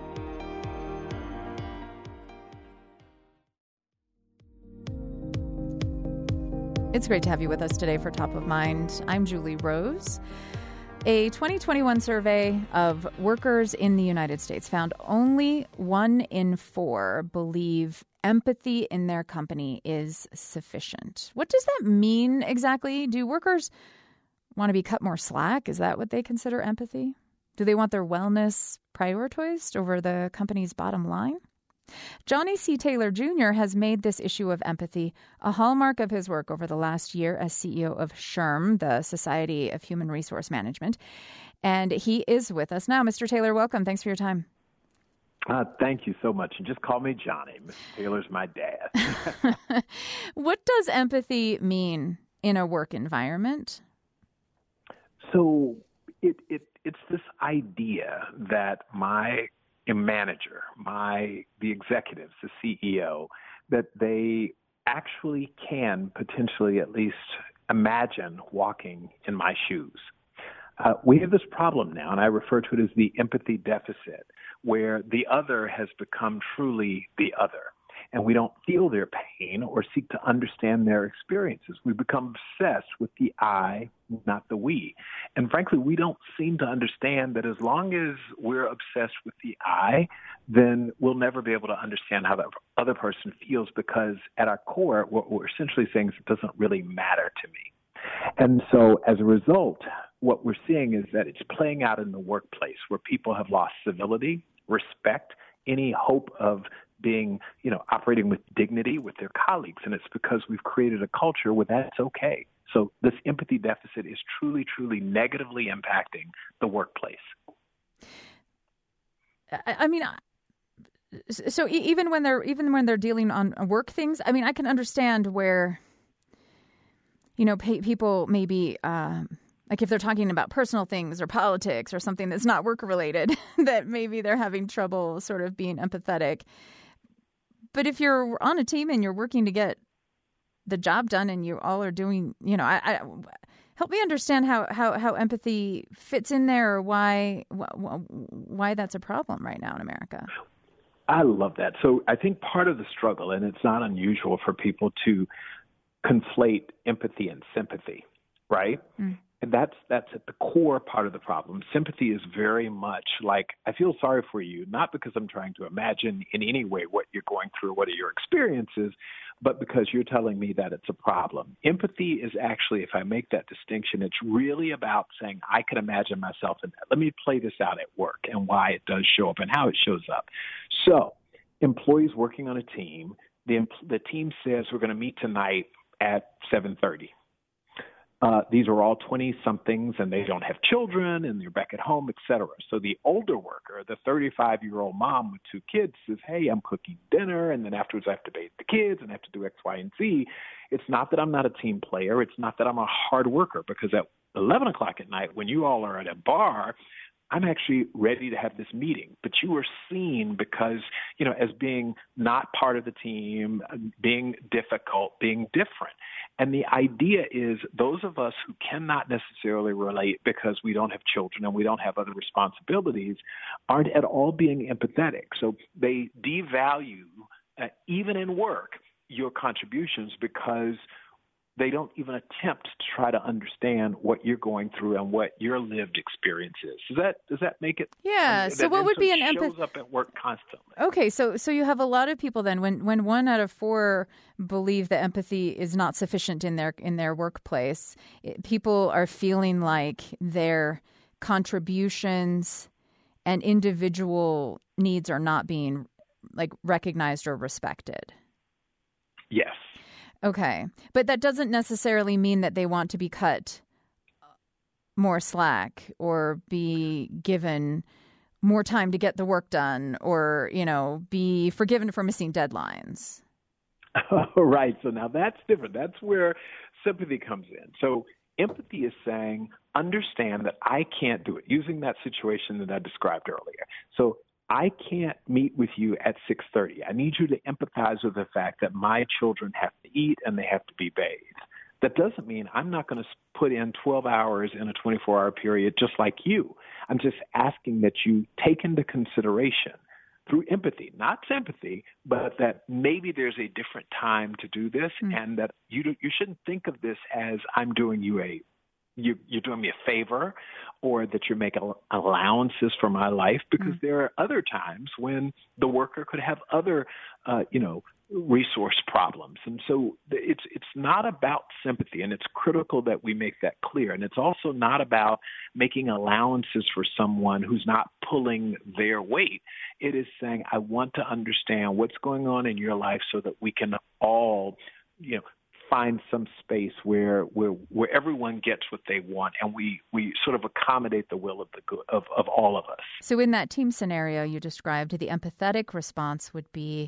It's great to have you with us today for Top of Mind. I'm Julie Rose. A twenty twenty-one survey of workers in the United States found only one in four believe empathy in their company is sufficient. What does that mean exactly? Do workers want to be cut more slack? Is that what they consider empathy? Do they want their wellness prioritized over the company's bottom line? Johnny C. Taylor Junior has made this issue of empathy a hallmark of his work over the last year as C E O of S H R M, the Society of Human Resource Management. And he is with us now. Mister Taylor, welcome. Thanks for your time. Uh, thank you so much. And just call me Johnny. Mister Taylor's my dad. What does empathy mean in a work environment? So it, it it's this idea that my a manager, my the executives, the C E O, that they actually can potentially at least imagine walking in my shoes. Uh, we have this problem now, and I refer to it as the empathy deficit, where the other has become truly the other. And we don't feel their pain or seek to understand their experiences. We become obsessed with the I, not the we. And frankly, we don't seem to understand that as long as we're obsessed with the I, then we'll never be able to understand how the other person feels, because at our core, what we're essentially saying is it doesn't really matter to me. And so as a result, what we're seeing is that it's playing out in the workplace where people have lost civility, respect, any hope of being, you know, operating with dignity with their colleagues. And it's because we've created a culture where that's okay. So this empathy deficit is truly, truly negatively impacting the workplace. I mean, so even when they're even when they're dealing on work things, I mean, I can understand where, you know, people maybe, um, like if they're talking about personal things or politics or something that's not work related, that maybe they're having trouble sort of being empathetic. But if you're on a team and you're working to get the job done and you all are doing, you know, I, I help me understand how, how, how empathy fits in there, or why, why that's a problem right now in America. I love that. So I think part of the struggle, and it's not unusual for people to conflate empathy and sympathy, right? Mm. And that's that's at the core part of the problem. Sympathy is very much like, I feel sorry for you, not because I'm trying to imagine in any way what you're going through, what are your experiences, but because you're telling me that it's a problem. Empathy is actually, if I make that distinction, it's really about saying, I can imagine myself in that. Let me play this out at work and why it does show up and how it shows up. So employees working on a team, the, the team says we're going to meet tonight at seven thirty. Uh, these are all twenty-somethings, and they don't have children, and they're back at home, et cetera. So the older worker, the thirty-five-year-old mom with two kids, says, hey, I'm cooking dinner, and then afterwards I have to bathe the kids and I have to do X, Y, and Z. It's not that I'm not a team player. It's not that I'm a hard worker, because at eleven o'clock at night, when you all are at a bar, I'm actually ready to have this meeting. But you were seen because, you know, as being not part of the team, being difficult, being different. And the idea is those of us who cannot necessarily relate because we don't have children and we don't have other responsibilities aren't at all being empathetic. So they devalue, uh, even in work, your contributions because they don't even attempt to try to understand what you're going through and what your lived experience is. Does that does that make it? Yeah. So what would be an empathy? Shows up at work constantly. Okay. So so you have a lot of people then when when one out of four believe that empathy is not sufficient in their in their workplace, it, people are feeling like their contributions and individual needs are not being like recognized or respected. Yes. Okay. But that doesn't necessarily mean that they want to be cut more slack or be given more time to get the work done or, you know, be forgiven for missing deadlines. Oh, right. So now that's different. That's where sympathy comes in. So empathy is saying, understand that I can't do it, using that situation that I described earlier. So I can't meet with you at six thirty. I need you to empathize with the fact that my children have to eat and they have to be bathed. That doesn't mean I'm not going to put in twelve hours in a twenty-four hour period just like you. I'm just asking that you take into consideration through empathy, not sympathy, but that maybe there's a different time to do this mm. and that you do, you shouldn't think of this as I'm doing you a You, you're doing me a favor or that you're making allowances for my life, because mm. there are other times when the worker could have other, uh, you know, resource problems. And so it's it's not about sympathy, and it's critical that we make that clear. And it's also not about making allowances for someone who's not pulling their weight. It is saying, I want to understand what's going on in your life so that we can all, you know, find some space where where where everyone gets what they want, and we, we sort of accommodate the will of the good, of, of all of us. So in that team scenario you described, the empathetic response would be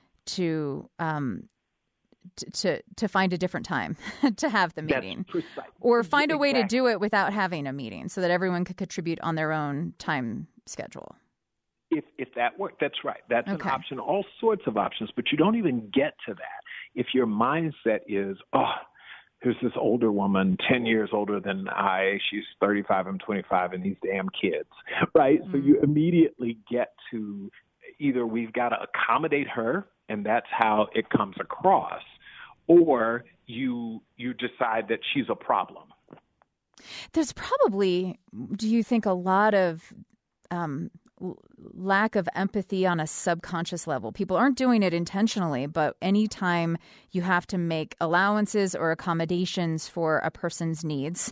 to um, t- to to find a different time to have the meeting, or find a way exactly. to do it without having a meeting, so that everyone could contribute on their own time schedule. If if that works, that's right. That's okay. an option, all sorts of options, but you don't even get to that if your mindset is, oh, here's this older woman, ten years older than I, she's thirty-five, I'm twenty-five, and these damn kids, right? Mm-hmm. So you immediately get to either we've got to accommodate her, and that's how it comes across, or you you decide that she's a problem. There's probably, do you think, a lot of um, lack of empathy on a subconscious level? People aren't doing it intentionally, but anytime you have to make allowances or accommodations for a person's needs,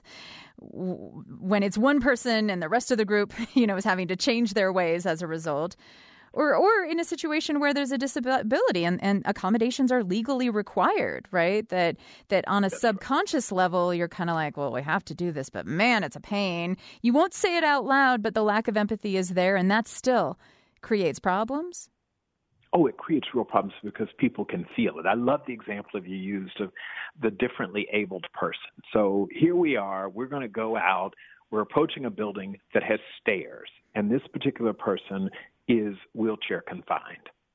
when it's one person and the rest of the group, you know, is having to change their ways as a result, or or in a situation where there's a disability and, and accommodations are legally required, right? That that on a subconscious level, you're kind of like, well, we have to do this, but man, it's a pain. You won't say it out loud, but the lack of empathy is there, and that still creates problems. Oh, it creates real problems because people can feel it. I love the example of you used of the differently abled person. So here we are, we're going to go out, we're approaching a building that has stairs, and this particular person is wheelchair confined.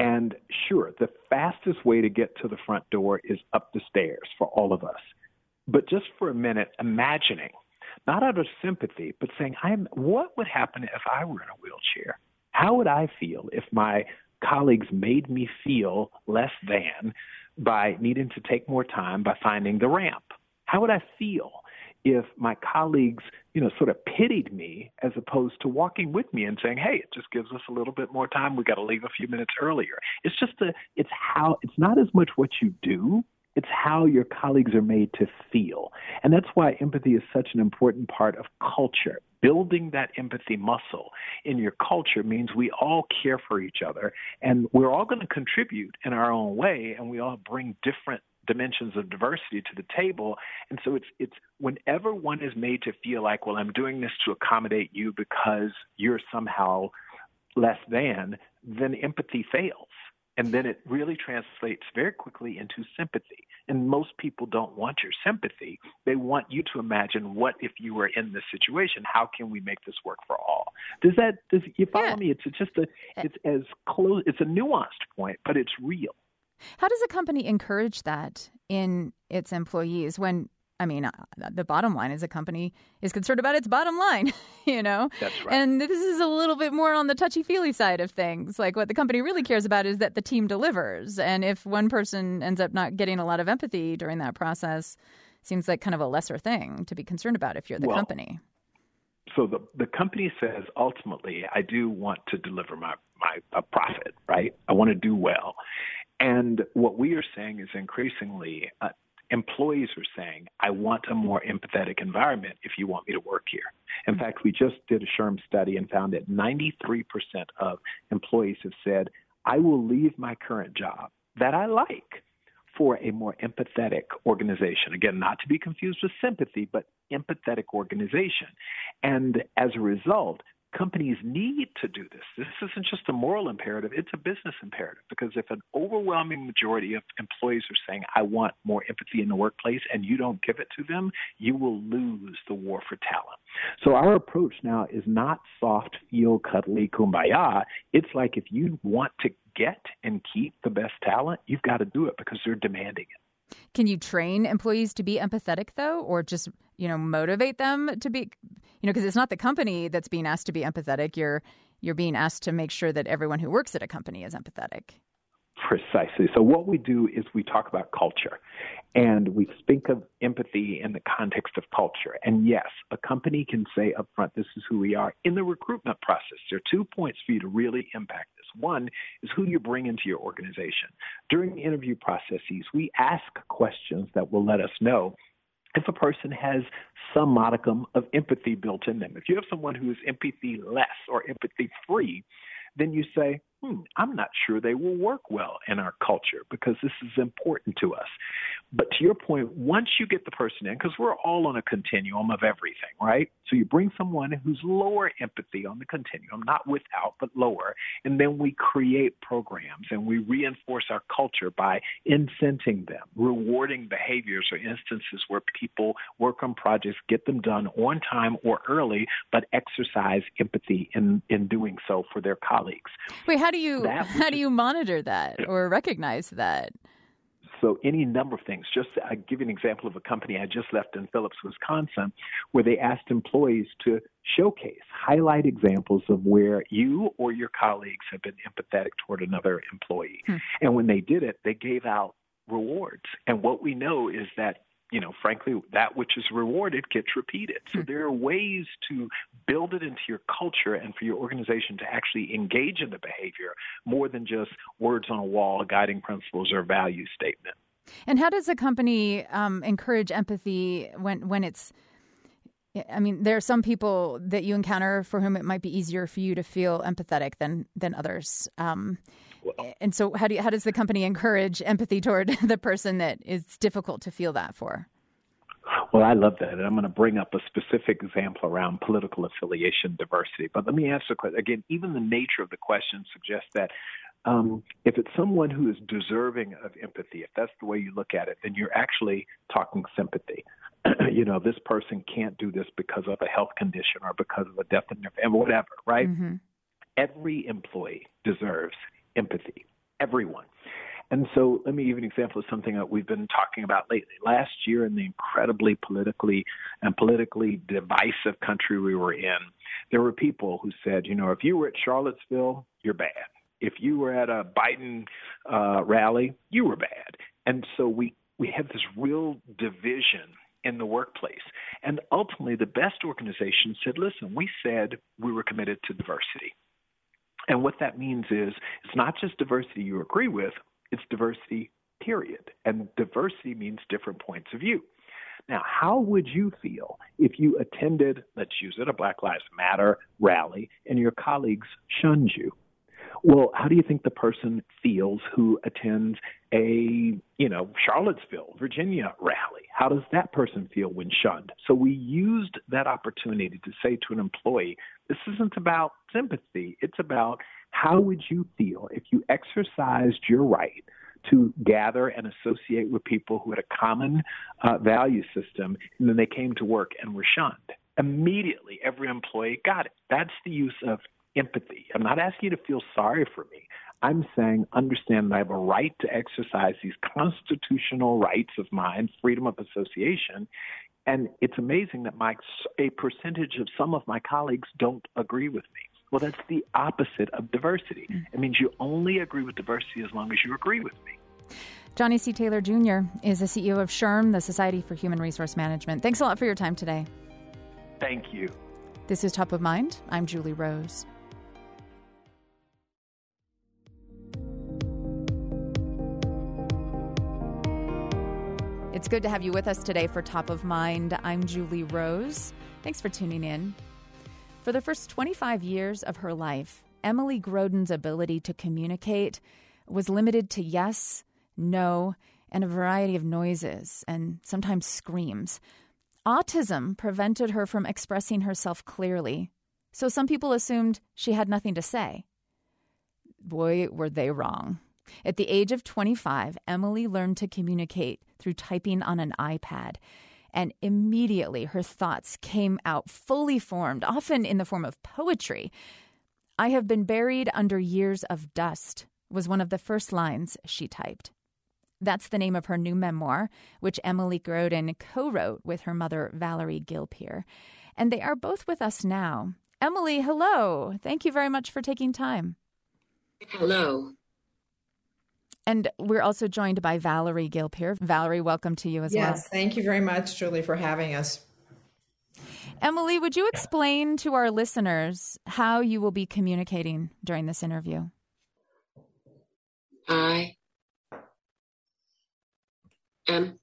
And sure, the fastest way to get to the front door is up the stairs for all of us. But just for a minute, imagining, not out of sympathy, but saying, I'm, what would happen if I were in a wheelchair? How would I feel if my colleagues made me feel less than by needing to take more time by finding the ramp? How would I feel if my colleagues, you know, sort of pitied me as opposed to walking with me and saying, hey, it just gives us a little bit more time. We got to leave a few minutes earlier. It's just a, it's how, it's not as much what you do. It's how your colleagues are made to feel. And that's why empathy is such an important part of culture. Building that empathy muscle in your culture means we all care for each other, and we're all going to contribute in our own way, and we all bring different dimensions of diversity to the table. And so it's it's whenever one is made to feel like, well, I'm doing this to accommodate you because you're somehow less than, then empathy fails. And then it really translates very quickly into sympathy. And most people don't want your sympathy. They want you to imagine, what if you were in this situation? How can we make this work for all? Does that, does you follow yeah. me? It's just a, it's as close, it's a nuanced point, but it's real. How does a company encourage that in its employees when, I mean, uh, the bottom line is a company is concerned about its bottom line, you know? That's right. And this is a little bit more on the touchy-feely side of things. Like, what the company really cares about is that the team delivers. And if one person ends up not getting a lot of empathy during that process, seems like kind of a lesser thing to be concerned about if you're the well, company. So the the company says, ultimately, I do want to deliver my, my a profit, right? I want to do well. And what we are saying is increasingly, uh, employees are saying, I want a more empathetic environment if you want me to work here. In fact, we just did a SHRM study and found that ninety-three percent of employees have said, I will leave my current job that I like for a more empathetic organization. Again, not to be confused with sympathy, but empathetic organization. And as a result, companies need to do this. This isn't just a moral imperative, it's a business imperative, because if an overwhelming majority of employees are saying, I want more empathy in the workplace, and you don't give it to them, you will lose the war for talent. So our approach now is not soft, feel, cuddly, kumbaya. It's like, if you want to get and keep the best talent, you've got to do it because they're demanding it. Can you train employees to be empathetic, though, or just, you know, motivate them to be, you know, because it's not the company that's being asked to be empathetic. You're you're being asked to make sure that everyone who works at a company is empathetic. Precisely. So what we do is we talk about culture, and we think of empathy in the context of culture. And yes, a company can say up front, this is who we are. In the recruitment process, there are two points for you to really impact this. One is who you bring into your organization. During the interview processes, we ask questions that will let us know if a person has some modicum of empathy built in them. If you have someone who is empathy less or empathy free, then you say, hmm, I'm not sure they will work well in our culture because this is important to us. But to your point, once you get the person in, because we're all on a continuum of everything, right? So you bring someone who's lower empathy on the continuum, not without, but lower, and then we create programs and we reinforce our culture by incenting them, rewarding behaviors or instances where people work on projects, get them done on time or early, but exercise empathy in, in doing so for their colleagues. Wait, how do you how do you monitor that or recognize that? So any number of things. Just I'll give you an example of a company I just left in Phillips, Wisconsin, where they asked employees to showcase, highlight examples of where you or your colleagues have been empathetic toward another employee. Hmm. And when they did it, they gave out rewards. And what we know is that, you know, frankly, that which is rewarded gets repeated. So hmm. there are ways to build it into your culture and for your organization to actually engage in the behavior more than just words on a wall, guiding principles, or value statement. And how does a company um, encourage empathy when, when it's, I mean, there are some people that you encounter for whom it might be easier for you to feel empathetic than, than others. Um, well, and so how do you, how does the company encourage empathy toward the person that is difficult to feel that for? Well, I love that. And I'm going to bring up a specific example around political affiliation diversity. But let me ask a question. Again, even the nature of the question suggests that um, if it's someone who is deserving of empathy, if that's the way you look at it, then you're actually talking sympathy. You know, this person can't do this because of a health condition or because of a death in their family, whatever, right? Mm-hmm. Every employee deserves empathy. So let me give you an example of something that we've been talking about lately. Last year, in the incredibly politically and politically divisive country we were in, there were people who said, you know, if you were at Charlottesville, you're bad. If you were at a Biden uh, rally, you were bad. And so we, we had this real division in the workplace. And ultimately, the best organization said, listen, we said we were committed to diversity. And what that means is it's not just diversity you agree with, it's diversity, period. And diversity means different points of view. Now, how would you feel if you attended, let's use it, a Black Lives Matter rally, and your colleagues shunned you? Well, how do you think the person feels who attends a, you know, Charlottesville, Virginia rally? How does that person feel when shunned? So we used that opportunity to say to an employee, this isn't about sympathy. It's about how would you feel if you exercised your right to gather and associate with people who had a common uh, value system, and then they came to work and were shunned. Immediately, every employee got it. That's the use of empathy. I'm not asking you to feel sorry for me. I'm saying understand that I have a right to exercise these constitutional rights of mine, freedom of association, and it's amazing that my a percentage of some of my colleagues don't agree with me. Well, that's the opposite of diversity. It means you only agree with diversity as long as you agree with me. Johnny C. Taylor Junior is the C E O of S H R M, the Society for Human Resource Management. Thanks a lot for your time today. Thank you. This is Top of Mind. I'm Julie Rose. It's good to have you with us today for Top of Mind. I'm Julie Rose. Thanks for tuning in. For the first twenty-five years of her life, Emily Grodin's ability to communicate was limited to yes, no, and a variety of noises and sometimes screams. Autism prevented her from expressing herself clearly, so some people assumed she had nothing to say. Boy, were they wrong. At the age of twenty-five, Emily learned to communicate through typing on an iPad. And immediately her thoughts came out fully formed, often in the form of poetry. I have been buried under years of dust was one of the first lines she typed. That's the name of her new memoir, which Emily Grodin co-wrote with her mother, Valerie Gilpeer. And they are both with us now. Emily, hello. Thank you very much for taking time. Hello. And we're also joined by Valerie Gilpeer. Valerie, welcome to you as yes, well. Yes, thank you very much, Julie, for having us. Emily, would you explain to our listeners how you will be communicating during this interview? I am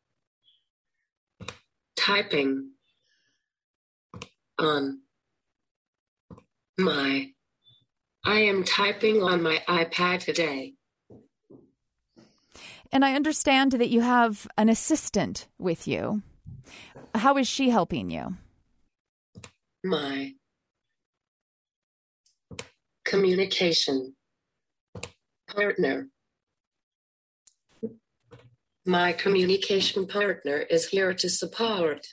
typing on my I am typing on my iPad today. And I understand that you have an assistant with you. How is she helping you? My communication partner. My communication partner is here to support.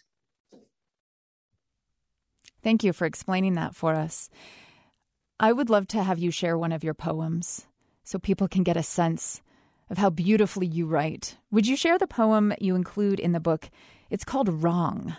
Thank you for explaining that for us. I would love to have you share one of your poems so people can get a sense of how beautifully you write. Would you share the poem you include in the book? It's called Wrong.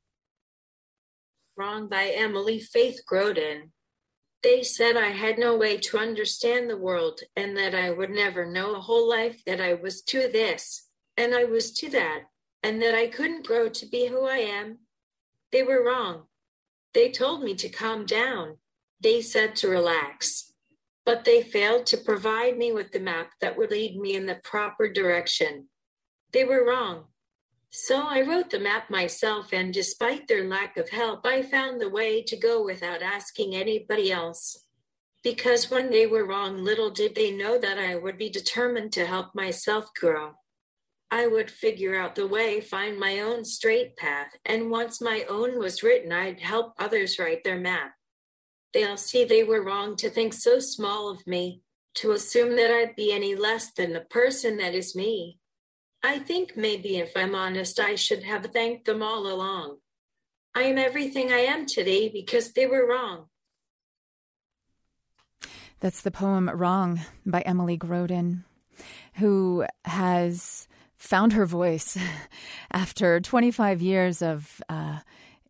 Wrong by Emily Faith Grodin. They said I had no way to understand the world and that I would never know a whole life, that I was to this and I was to that, and that I couldn't grow to be who I am. They were wrong. They told me to calm down. They said to relax. But they failed to provide me with the map that would lead me in the proper direction. They were wrong. So I wrote the map myself, and despite their lack of help, I found the way to go without asking anybody else. Because when they were wrong, little did they know that I would be determined to help myself grow. I would figure out the way, find my own straight path, and once my own was written, I'd help others write their map. They'll see they were wrong to think so small of me, to assume that I'd be any less than the person that is me. I think maybe, if I'm honest, I should have thanked them all along. I am everything I am today because they were wrong. That's the poem Wrong by Emily Grodin. who has found her voice after twenty-five years of uh,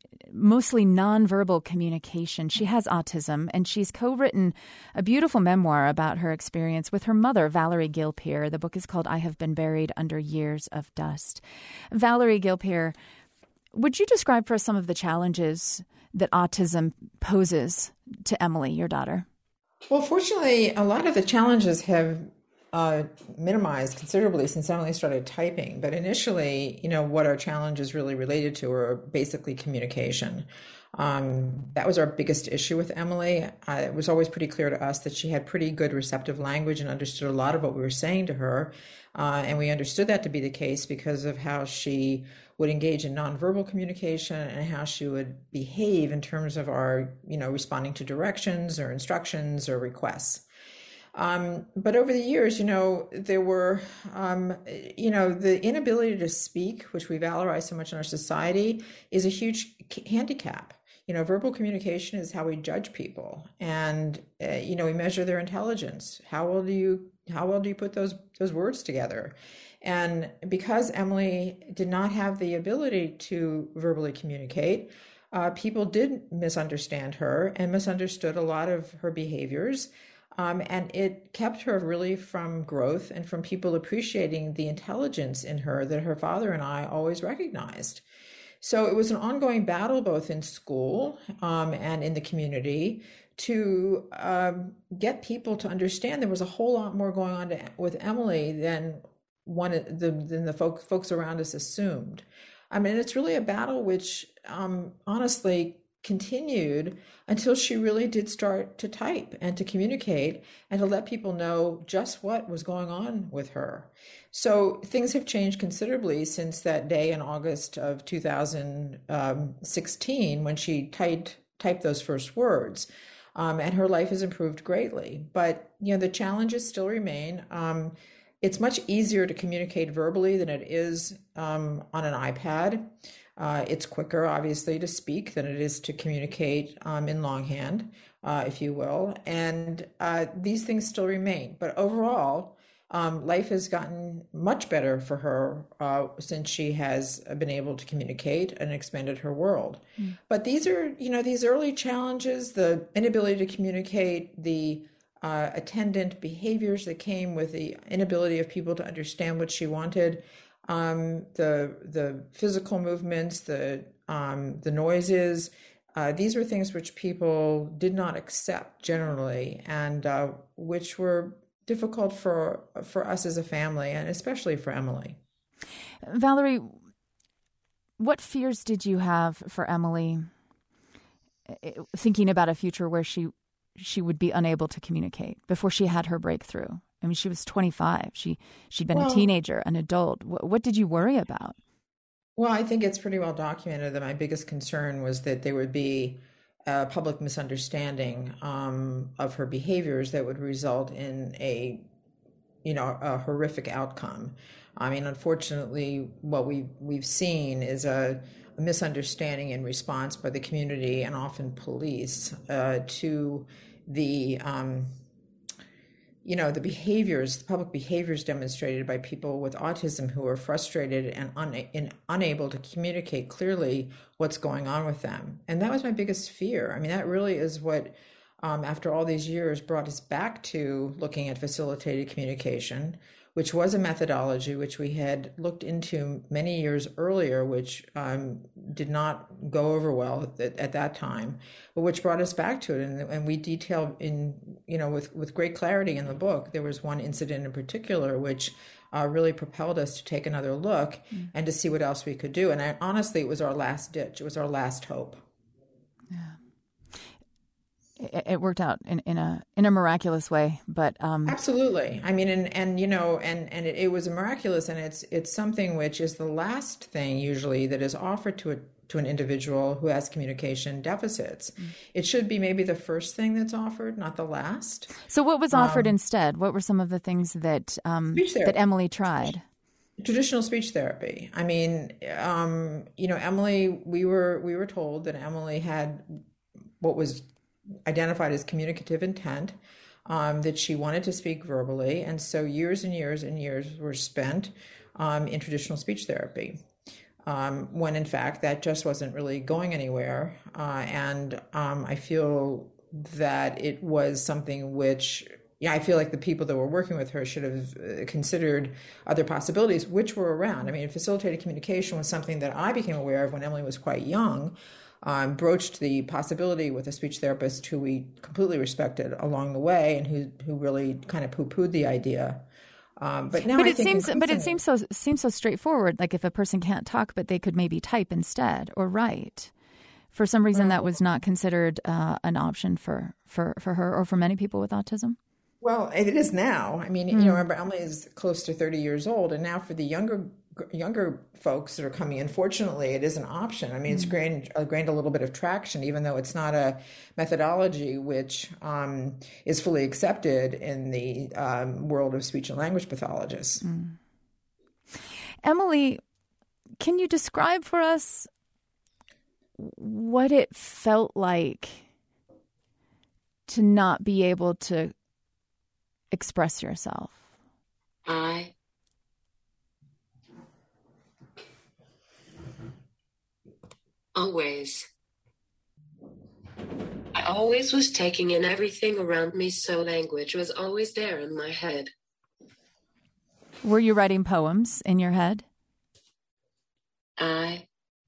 mostly nonverbal communication. She has autism, and she's co-written a beautiful memoir about her experience with her mother, Valerie Gilpere. The book is called I Have Been Buried Under Years of Dust. Valerie Gilpere, would you describe for us some of the challenges that autism poses to Emily, your daughter? Well, fortunately, a lot of the challenges have uh, minimized considerably since Emily started typing. But initially, you know, what our challenges really related to were basically communication. Um, that was our biggest issue with Emily. Uh, it was always pretty clear to us that she had pretty good receptive language and understood a lot of what we were saying to her. Uh, and we understood that to be the case because of how she would engage in nonverbal communication and how she would behave in terms of our, you know, responding to directions or instructions or requests. Um, but over the years, you know, there were, um, you know, the inability to speak, which we valorize so much in our society, is a huge handicap. You know, verbal communication is how we judge people, and uh, you know, we measure their intelligence. How well do you, how well do you put those those words together? And because Emily did not have the ability to verbally communicate, uh, people did misunderstand her and misunderstood a lot of her behaviors. Um, and it kept her really from growth and from people appreciating the intelligence in her that her father and I always recognized. So it was an ongoing battle, both in school um, and in the community, to um, get people to understand there was a whole lot more going on to, with Emily than one the, than the folk, folks around us assumed. I mean, it's really a battle which um, honestly continued until she really did start to type and to communicate and to let people know just what was going on with her. So things have changed considerably since that day in August of two thousand sixteen when she typed typed those first words. Um, and her life has improved greatly. But, you know, the challenges still remain. Um, it's much easier to communicate verbally than it is um, on an iPad. Uh, it's quicker, obviously, to speak than it is to communicate um, in longhand, uh, if you will. And uh, these things still remain. But overall, um, life has gotten much better for her uh, since she has been able to communicate and expanded her world. Mm. But these are, you know, these early challenges, the inability to communicate, the uh, attendant behaviors that came with the inability of people to understand what she wanted, Um, the the physical movements, the um, the noises, uh, these were things which people did not accept generally, and uh, which were difficult for for us as a family, and especially for Emily. Valerie, what fears did you have for Emily, thinking about a future where she she would be unable to communicate before she had her breakthrough? I mean, she was twenty-five. She, she'd been well, a teenager, an adult. What, what did you worry about? Well, I think it's pretty well documented that my biggest concern was that there would be a public misunderstanding um, of her behaviors that would result in a, you know, a horrific outcome. I mean, unfortunately, what we we've seen is a, a misunderstanding in response by the community and often police uh, to the um, you know, the behaviors, the public behaviors demonstrated by people with autism who are frustrated and una- in, unable to communicate clearly what's going on with them. And that was my biggest fear. I mean, that really is what, um, after all these years, brought us back to looking at facilitated communication, which was a methodology which we had looked into many years earlier, which um, did not go over well at, at that time, but which brought us back to it. And, and we detailed in, you know, with, with great clarity in the book. There was one incident in particular which uh, really propelled us to take another look mm. and to see what else we could do. And I, honestly, it was our last ditch. It was our last hope. Yeah. It worked out in, in a in a miraculous way, but um... absolutely. I mean, and, and you know, and and it, it was miraculous, and it's it's something which is the last thing usually that is offered to a to an individual who has communication deficits. Mm. It should be maybe the first thing that's offered, not the last. So, what was offered um, instead? What were some of the things that um, that Emily tried? Traditional speech therapy. I mean, um, you know, Emily. We were we were told that Emily had what was identified as communicative intent, um, that she wanted to speak verbally. And so years and years and years were spent um, in traditional speech therapy, um, when in fact that just wasn't really going anywhere. Uh, and um, I feel that it was something which, yeah, I feel like the people that were working with her should have uh, considered other possibilities, which were around. I mean, facilitated communication was something that I became aware of when Emily was quite young, um, broached the possibility with a speech therapist who we completely respected along the way and who who really kind of poo-pooed the idea. Um, but now but I it think seems, but it seems so seems so straightforward. Like if a person can't talk, but they could maybe type instead or write. For some reason, that was not considered uh, an option for, for, for her or for many people with autism. Well, it is now. I mean, mm. you know, remember Emily is close to thirty years old, and now for the younger younger folks that are coming in, fortunately, it is an option. I mean, mm. it's gained, uh, gained a little bit of traction, even though it's not a methodology which um, is fully accepted in the um, world of speech and language pathologists. Mm. Emily, can you describe for us what it felt like to not be able to express yourself? I always, I always was taking in everything around me, so language was always there in my head. Were you writing poems in your head? I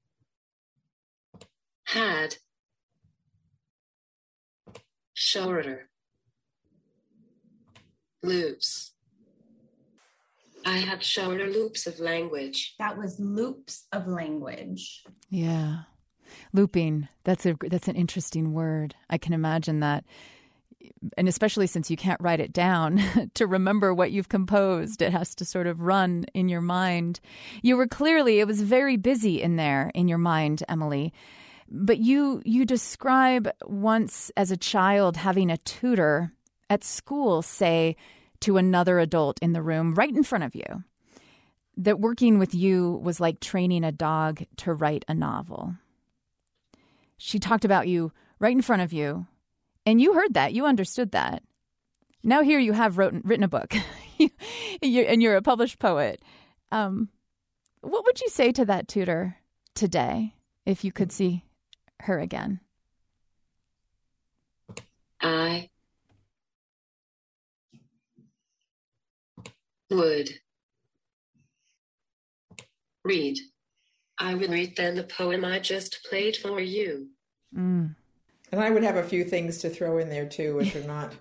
had shorter loops. I had shorter loops of language. That was loops of language. Yeah. Looping. That's a that's an interesting word. I can imagine that. And especially since you can't write it down to remember what you've composed, it has to sort of run in your mind. You were clearly, it was very busy in there in your mind, Emily. But you you describe once as a child having a tutor at school say to another adult in the room right in front of you that working with you was like training a dog to write a novel. She talked about you right in front of you, and you heard that. You understood that. Now here you have wrote, written a book, and you're a published poet. Um, what would you say to that tutor today if you could see her again? I would read. I would read then the poem I just played for you. Mm. And I would have a few things to throw in there too, which are not,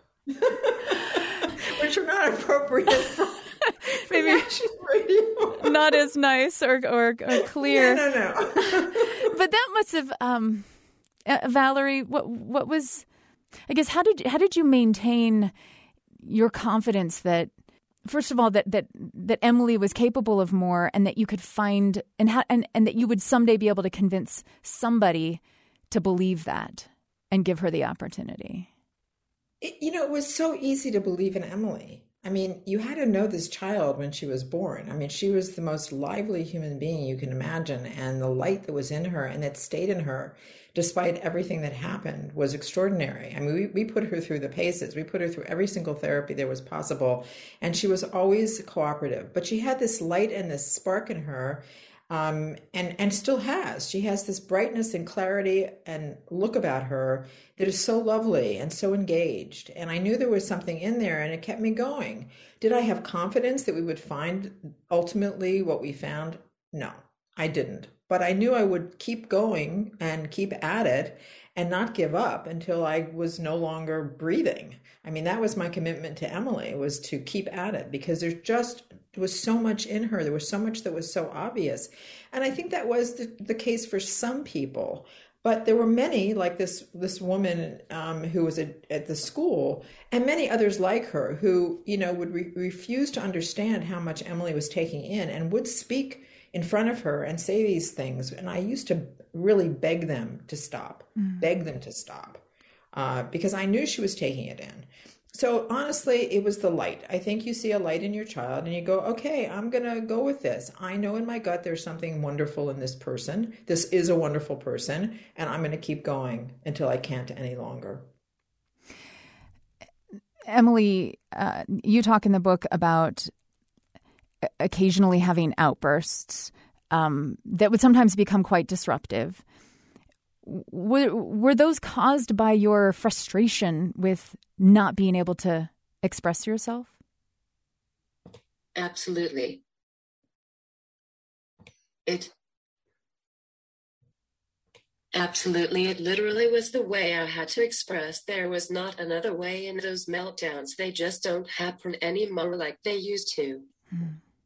which are not appropriate for maybe radio. Not as nice or or, or clear. No, no, no. But that must have, um, uh, Valerie. What what was? I guess how did how did you maintain your confidence that, first of all, that that that Emily was capable of more, and that you could find and ha- and and that you would someday be able to convince somebody to believe that and give her the opportunity? It, you know, it was so easy to believe in Emily. I mean, you had to know this child when she was born. I mean, she was the most lively human being you can imagine, and the light that was in her and that stayed in her despite everything that happened was extraordinary. I mean, we, we put her through the paces. We put her through every single therapy that was possible, and she was always cooperative. But she had this light and this spark in her, um, and, and still has. She has this brightness and clarity and look about her that is so lovely and so engaged. And I knew there was something in there, and it kept me going. Did I have confidence that we would find ultimately what we found? No, I didn't. But I knew I would keep going and keep at it and not give up until I was no longer breathing. I mean, that was my commitment to Emily, was to keep at it, because there's just there was so much in her. There was so much that was so obvious. And I think that was the, the case for some people. But there were many, like this this woman um, who was at, at the school, and many others like her who, you know, would re- refuse to understand how much Emily was taking in and would speak in front of her and say these things. And I used to really beg them to stop, mm. beg them to stop, uh, because I knew she was taking it in. So honestly, it was the light. I think you see a light in your child and you go, okay, I'm going to go with this. I know in my gut there's something wonderful in this person. This is a wonderful person, and I'm going to keep going until I can't any longer. Emily, uh, you talk in the book about occasionally having outbursts um, that would sometimes become quite disruptive. Were, were those caused by your frustration with not being able to express yourself? Absolutely. It Absolutely. It literally was the way I had to express. There was not another way in those meltdowns. They just don't happen anymore like they used to. Hmm.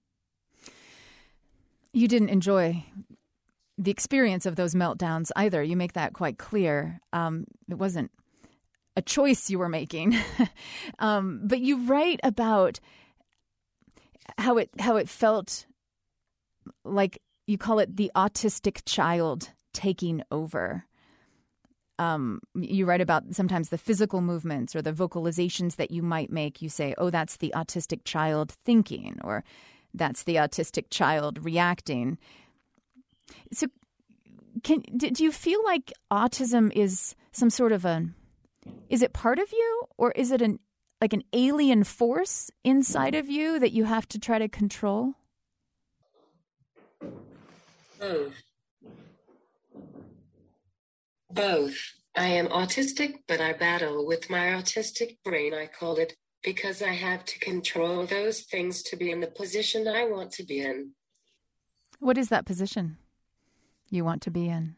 You didn't enjoy the experience of those meltdowns either. You make that quite clear. Um, it wasn't a choice you were making. um, but you write about how it how it felt like, you call it the autistic child taking over. Um, you write about sometimes the physical movements or the vocalizations that you might make. You say, oh, that's the autistic child thinking, or that's the autistic child reacting. So can do you feel like autism is some sort of a, is it part of you, or is it an like an alien force inside of you that you have to try to control? Both. Both. I am autistic, but I battle with my autistic brain, I call it, because I have to control those things to be in the position I want to be in. What is that position you want to be in?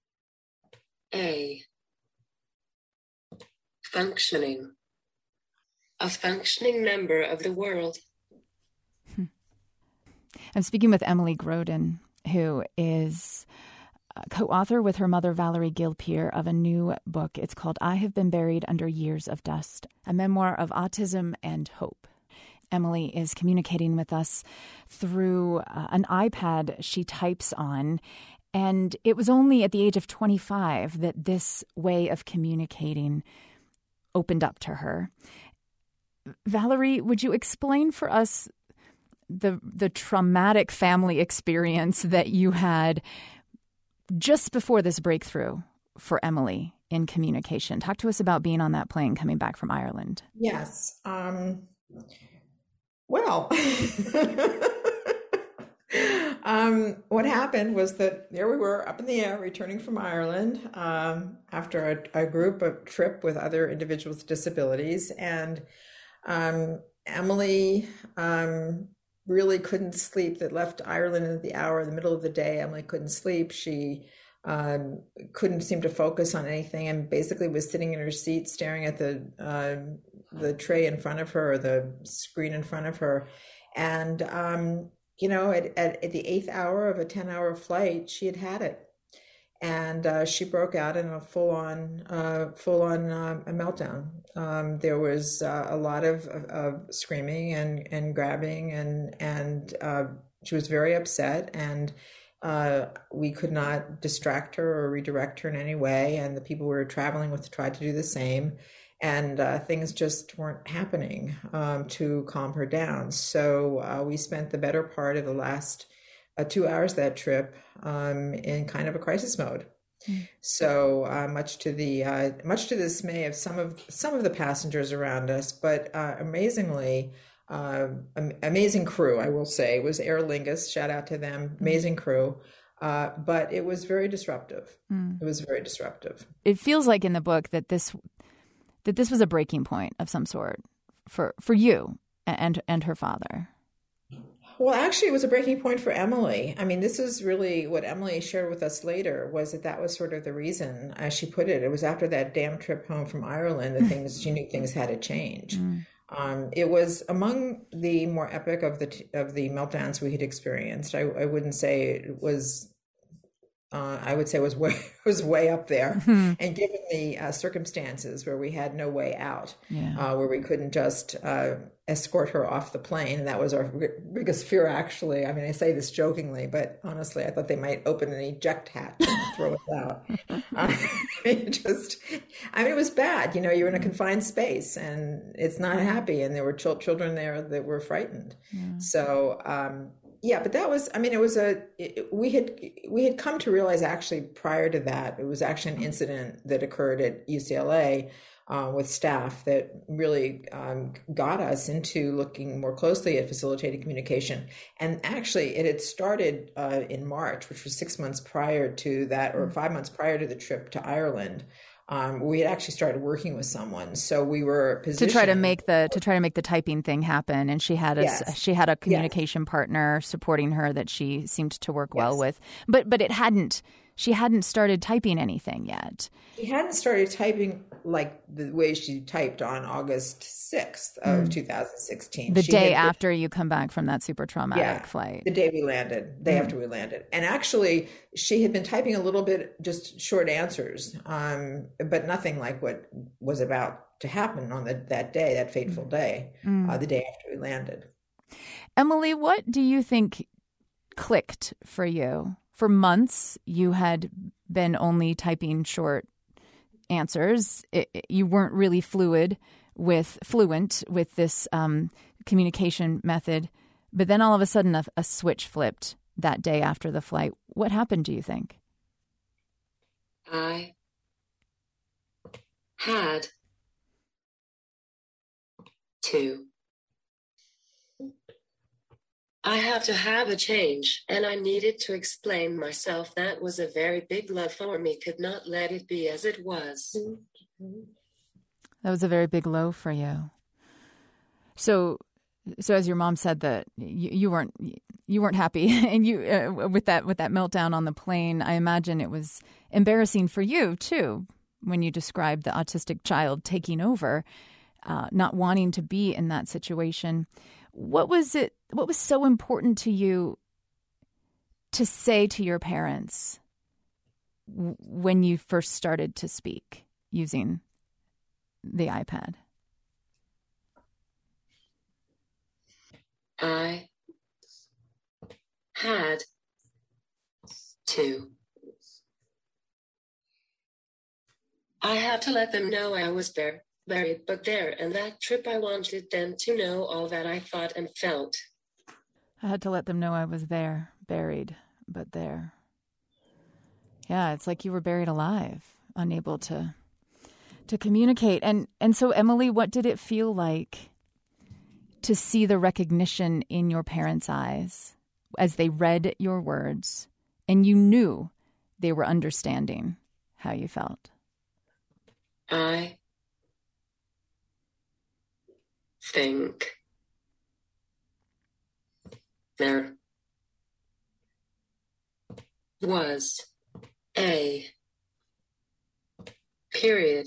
A. Functioning. A functioning member of the world. I'm speaking with Emily Grodin, who is a co-author with her mother, Valerie Gilpeer, of a new book. It's called I Have Been Buried Under Years of Dust, a memoir of autism and hope. Emily is communicating with us through uh, an iPad she types on, and it was only at the age of twenty-five that this way of communicating opened up to her. Valerie, would you explain for us the the traumatic family experience that you had just before this breakthrough for Emily in communication? Talk to us about being on that plane coming back from Ireland. Yes. Um, well, um, what happened was that there we were up in the air returning from Ireland um, after a, a group of trip with other individuals with disabilities. And um, Emily um, really couldn't sleep. That left Ireland at the hour in the middle of the day. Emily couldn't sleep. She um, couldn't seem to focus on anything, and basically was sitting in her seat staring at the uh, the tray in front of her, or the screen in front of her. And, um, you know, at, at, at the eighth hour of a ten hour flight, she had had it. And uh, she broke out in a full-on, uh, full-on uh, a meltdown. Um, there was uh, a lot of, of, of screaming and, and grabbing, and and uh, she was very upset. And uh, we could not distract her or redirect her in any way. And the people we were traveling with tried to do the same, and uh, things just weren't happening um, to calm her down. So uh, we spent the better part of the last Uh, two hours that trip um, in kind of a crisis mode. Mm. So uh, much to the uh, much to the dismay of some of some of the passengers around us, but uh, amazingly, uh, am- amazing crew, I will say. It was Aer Lingus, shout out to them, amazing crew. Uh, but it was very disruptive. Mm. It was very disruptive. It feels like in the book that this that this was a breaking point of some sort for for you and and her father. Well, actually, it was a breaking point for Emily. I mean, this is really what Emily shared with us later, was that that was sort of the reason, as she put it. It was after that damn trip home from Ireland that things, she knew things had to change. Mm. Um, it was among the more epic of the of the meltdowns we had experienced. I, I wouldn't say it was. Uh, I would say it was way was way up there, mm-hmm. And given the uh, circumstances where we had no way out, yeah. uh, where we couldn't just uh, escort her off the plane, and that was our biggest fear. Actually, I mean, I say this jokingly, but honestly, I thought they might open an eject hatch and throw us out. uh, it just, I mean, it was bad. You know, you're in a confined space, and it's not happy, and there were ch- children there that were frightened. Yeah. So. Um, Yeah, but that was, I mean, it was a, it, we had, we had come to realize actually prior to that, it was actually an incident that occurred at U C L A uh, with staff that really um, got us into looking more closely at facilitated communication. And actually, it had started uh, in March, which was six months prior to that, or five months prior to the trip to Ireland. Um, we had actually started working with someone, so we were positioned to try to make the to try to make the typing thing happen. And she had a Yes. she had a communication Yes. partner supporting her that she seemed to work well Yes. with. But but it hadn't she hadn't started typing anything yet. She hadn't started typing like the way she typed on August sixth of Mm. two thousand sixteen. The She day had- after you come back from that super traumatic Yeah, flight. the day we landed, the day Mm. after we landed. And actually, she had been typing a little bit, just short answers, um, but nothing like what was about to happen on the, that day, that fateful day, Mm. uh, the day after we landed. Emily, what do you think clicked for you? For months, you had been only typing short answers. It, it- you weren't really fluid with fluent with this um, communication method. But then all of a sudden, a, a switch flipped that day after the flight. What happened, do you think? I had to. I had to have a change, and I needed to explain myself. That was a very big love for me, could not let it be as it was. That was a very big low for you. So, so as your mom said that you, you weren't you weren't happy, and you uh, with that with that meltdown on the plane. I imagine it was embarrassing for you too when you described the autistic child taking over, uh, not wanting to be in that situation. What was it? What was so important to you to say to your parents w- when you first started to speak using the iPad? I had to. I had to let them know I was there, buried, but there, and that trip I wanted them to know all that I thought and felt. I had to let them know I was there, buried, but there. Yeah, it's like you were buried alive, unable to to communicate. And and so, Emily, what did it feel like to see the recognition in your parents' eyes as they read your words and you knew they were understanding how you felt? I think there was a period.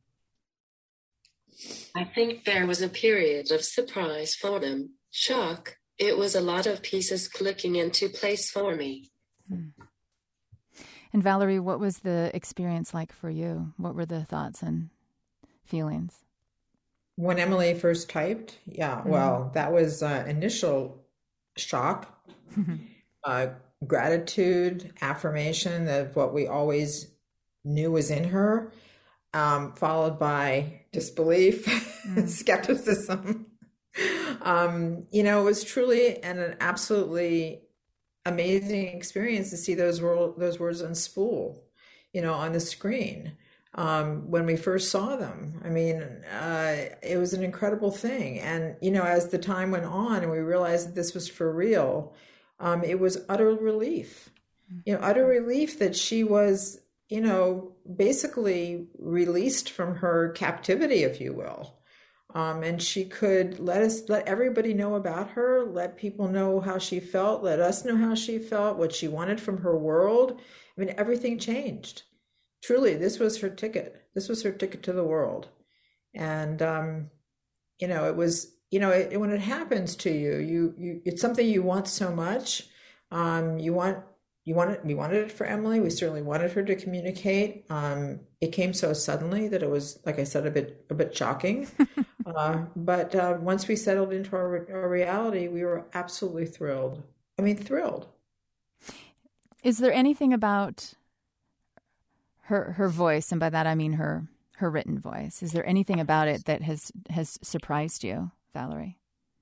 I think there was a period of surprise for them, shock. It was a lot of pieces clicking into place for me. Hmm. And Valerie, what was the experience like for you? What were the thoughts and feelings? When Emily first typed, yeah, Mm-hmm. well, that was uh, initial shock, uh, gratitude, affirmation of what we always knew was in her, um, followed by disbelief, Mm. skepticism. Um, you know, it was truly and an absolutely amazing experience to see those wor- those words on spool, you know, on the screen. Um, when we first saw them, I mean, uh, it was an incredible thing. And, you know, as the time went on and we realized that this was for real, um, it was utter relief, you know, utter relief that she was, you know, basically released from her captivity, if you will. Um, and she could let us, let everybody know about her, let people know how she felt, let us know how she felt, what she wanted from her world. I mean, everything changed. Truly, this was her ticket. This was her ticket to the world. And, um, you know, it was, you know, it, when it happens to you, you, you, it's something you want so much. Um, you want, you want it, we wanted it for Emily. We certainly wanted her to communicate. Um, it came so suddenly that it was, like I said, a bit, a bit shocking. uh, but uh, once we settled into our, our reality, we were absolutely thrilled. I mean, thrilled. Is there anything about her her voice, and by that I mean her her written voice, is there anything about it that has has surprised you, Valerie?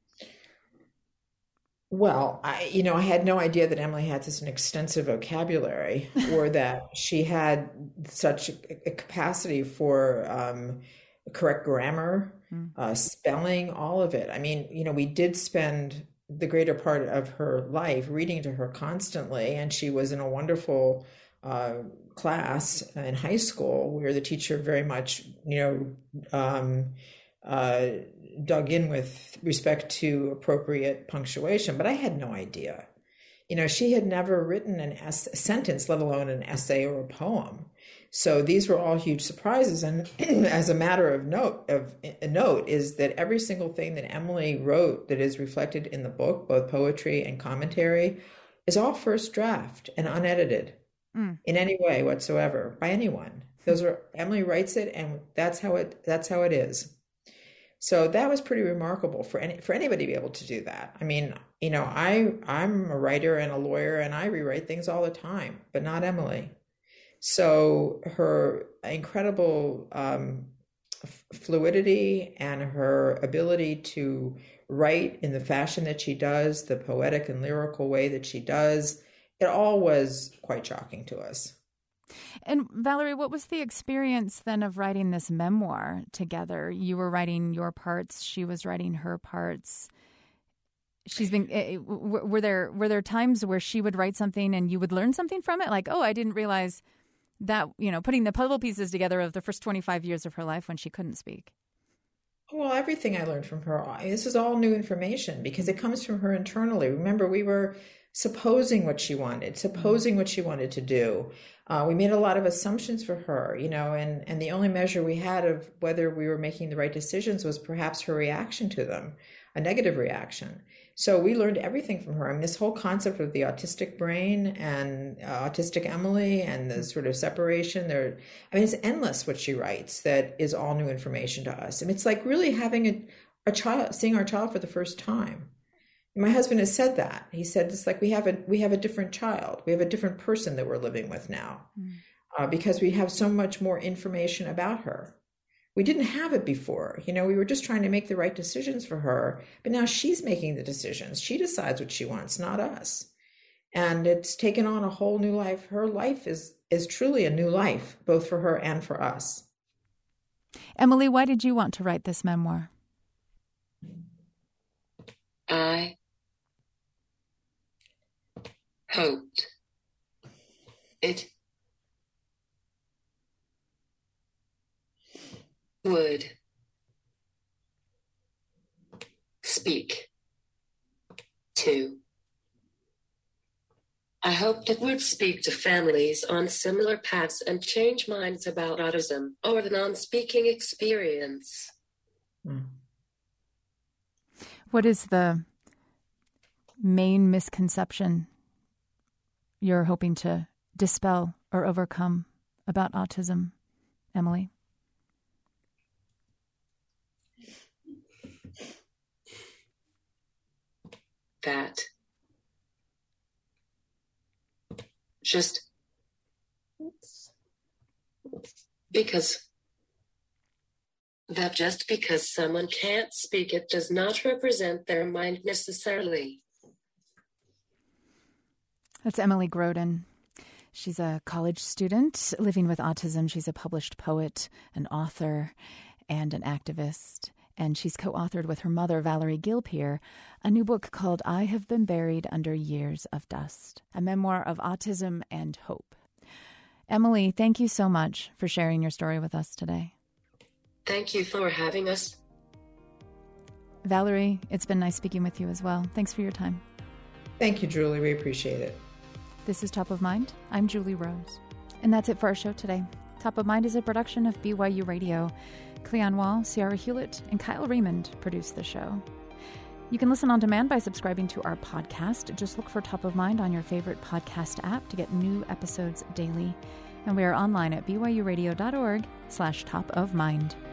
Well, I, you know, I had no idea that Emily had such an extensive vocabulary, or that she had such a capacity for um, correct grammar, mm. uh, spelling, all of it. I mean, you know, we did spend the greater part of her life reading to her constantly, and she was in a wonderful uh, class in high school where the teacher very much, you know, um, uh, dug in with respect to appropriate punctuation, but I had no idea. You know, she had never written an es- a sentence, let alone an essay or a poem. So these were all huge surprises. And as a matter of note, of a note is that every single thing that Emily wrote that is reflected in the book, both poetry and commentary, is all first draft and unedited mm. in any way whatsoever by anyone. Those are Emily writes it, and that's how it that's how it is. So that was pretty remarkable for any for anybody to be able to do that. I mean, you know, I I'm a writer and a lawyer, and I rewrite things all the time, but not Emily. So her incredible um, f- fluidity and her ability to write in the fashion that she does, the poetic and lyrical way that she does, it all was quite shocking to us. And Valerie, what was the experience then of writing this memoir together? You were writing your parts, she was writing her parts. She's been. Were there were there times where she would write something and you would learn something from it? Like, oh, I didn't realize that, you know, putting the puzzle pieces together of the first twenty-five years of her life when she couldn't speak. Well, everything I learned from her, this is all new information because it comes from her internally. Remember, we were supposing what she wanted, supposing what she wanted to do. Uh, we made a lot of assumptions for her, you know, and, and the only measure we had of whether we were making the right decisions was perhaps her reaction to them, a negative reaction. So we learned everything from her. I mean, this whole concept of the autistic brain and uh, autistic Emily and the sort of separation there. I mean, it's endless what she writes that is all new information to us. I mean, it's like really having a, a child, seeing our child for the first time. My husband has said that. He said, it's like we have a, we have a different child. We have a different person that we're living with now mm. uh, because we have so much more information about her. We didn't have it before. You know, we were just trying to make the right decisions for her, but now she's making the decisions. She decides what she wants, not us. And it's taken on a whole new life. Her life is, is truly a new life, both for her and for us. Emily, why did you want to write this memoir? I hoped it would speak to. I hoped it would speak to families on similar paths and change minds about autism or the non-speaking experience. Mm. What is the main misconception you're hoping to dispel or overcome about autism, Emily? That just because that just because someone can't speak it does not represent their mind necessarily. That's Emily Grodin. She's a college student living with autism. She's a published poet, an author, and an activist. And she's co-authored with her mother, Valerie Gilpeer, a new book called I Have Been Buried Under Years of Dust, a memoir of autism and hope. Emily, thank you so much for sharing your story with us today. Thank you for having us. Valerie, it's been nice speaking with you as well. Thanks for your time. Thank you, Julie. We appreciate it. This is Top of Mind. I'm Julie Rose. And that's it for our show today. Top of Mind is a production of B Y U Radio. Cleon Wall, Ciara Hewlett, and Kyle Raymond produced the show. You can listen on demand by subscribing to our podcast. Just look for Top of Mind on your favorite podcast app to get new episodes daily. And we are online at byuradio.org slash top of mind.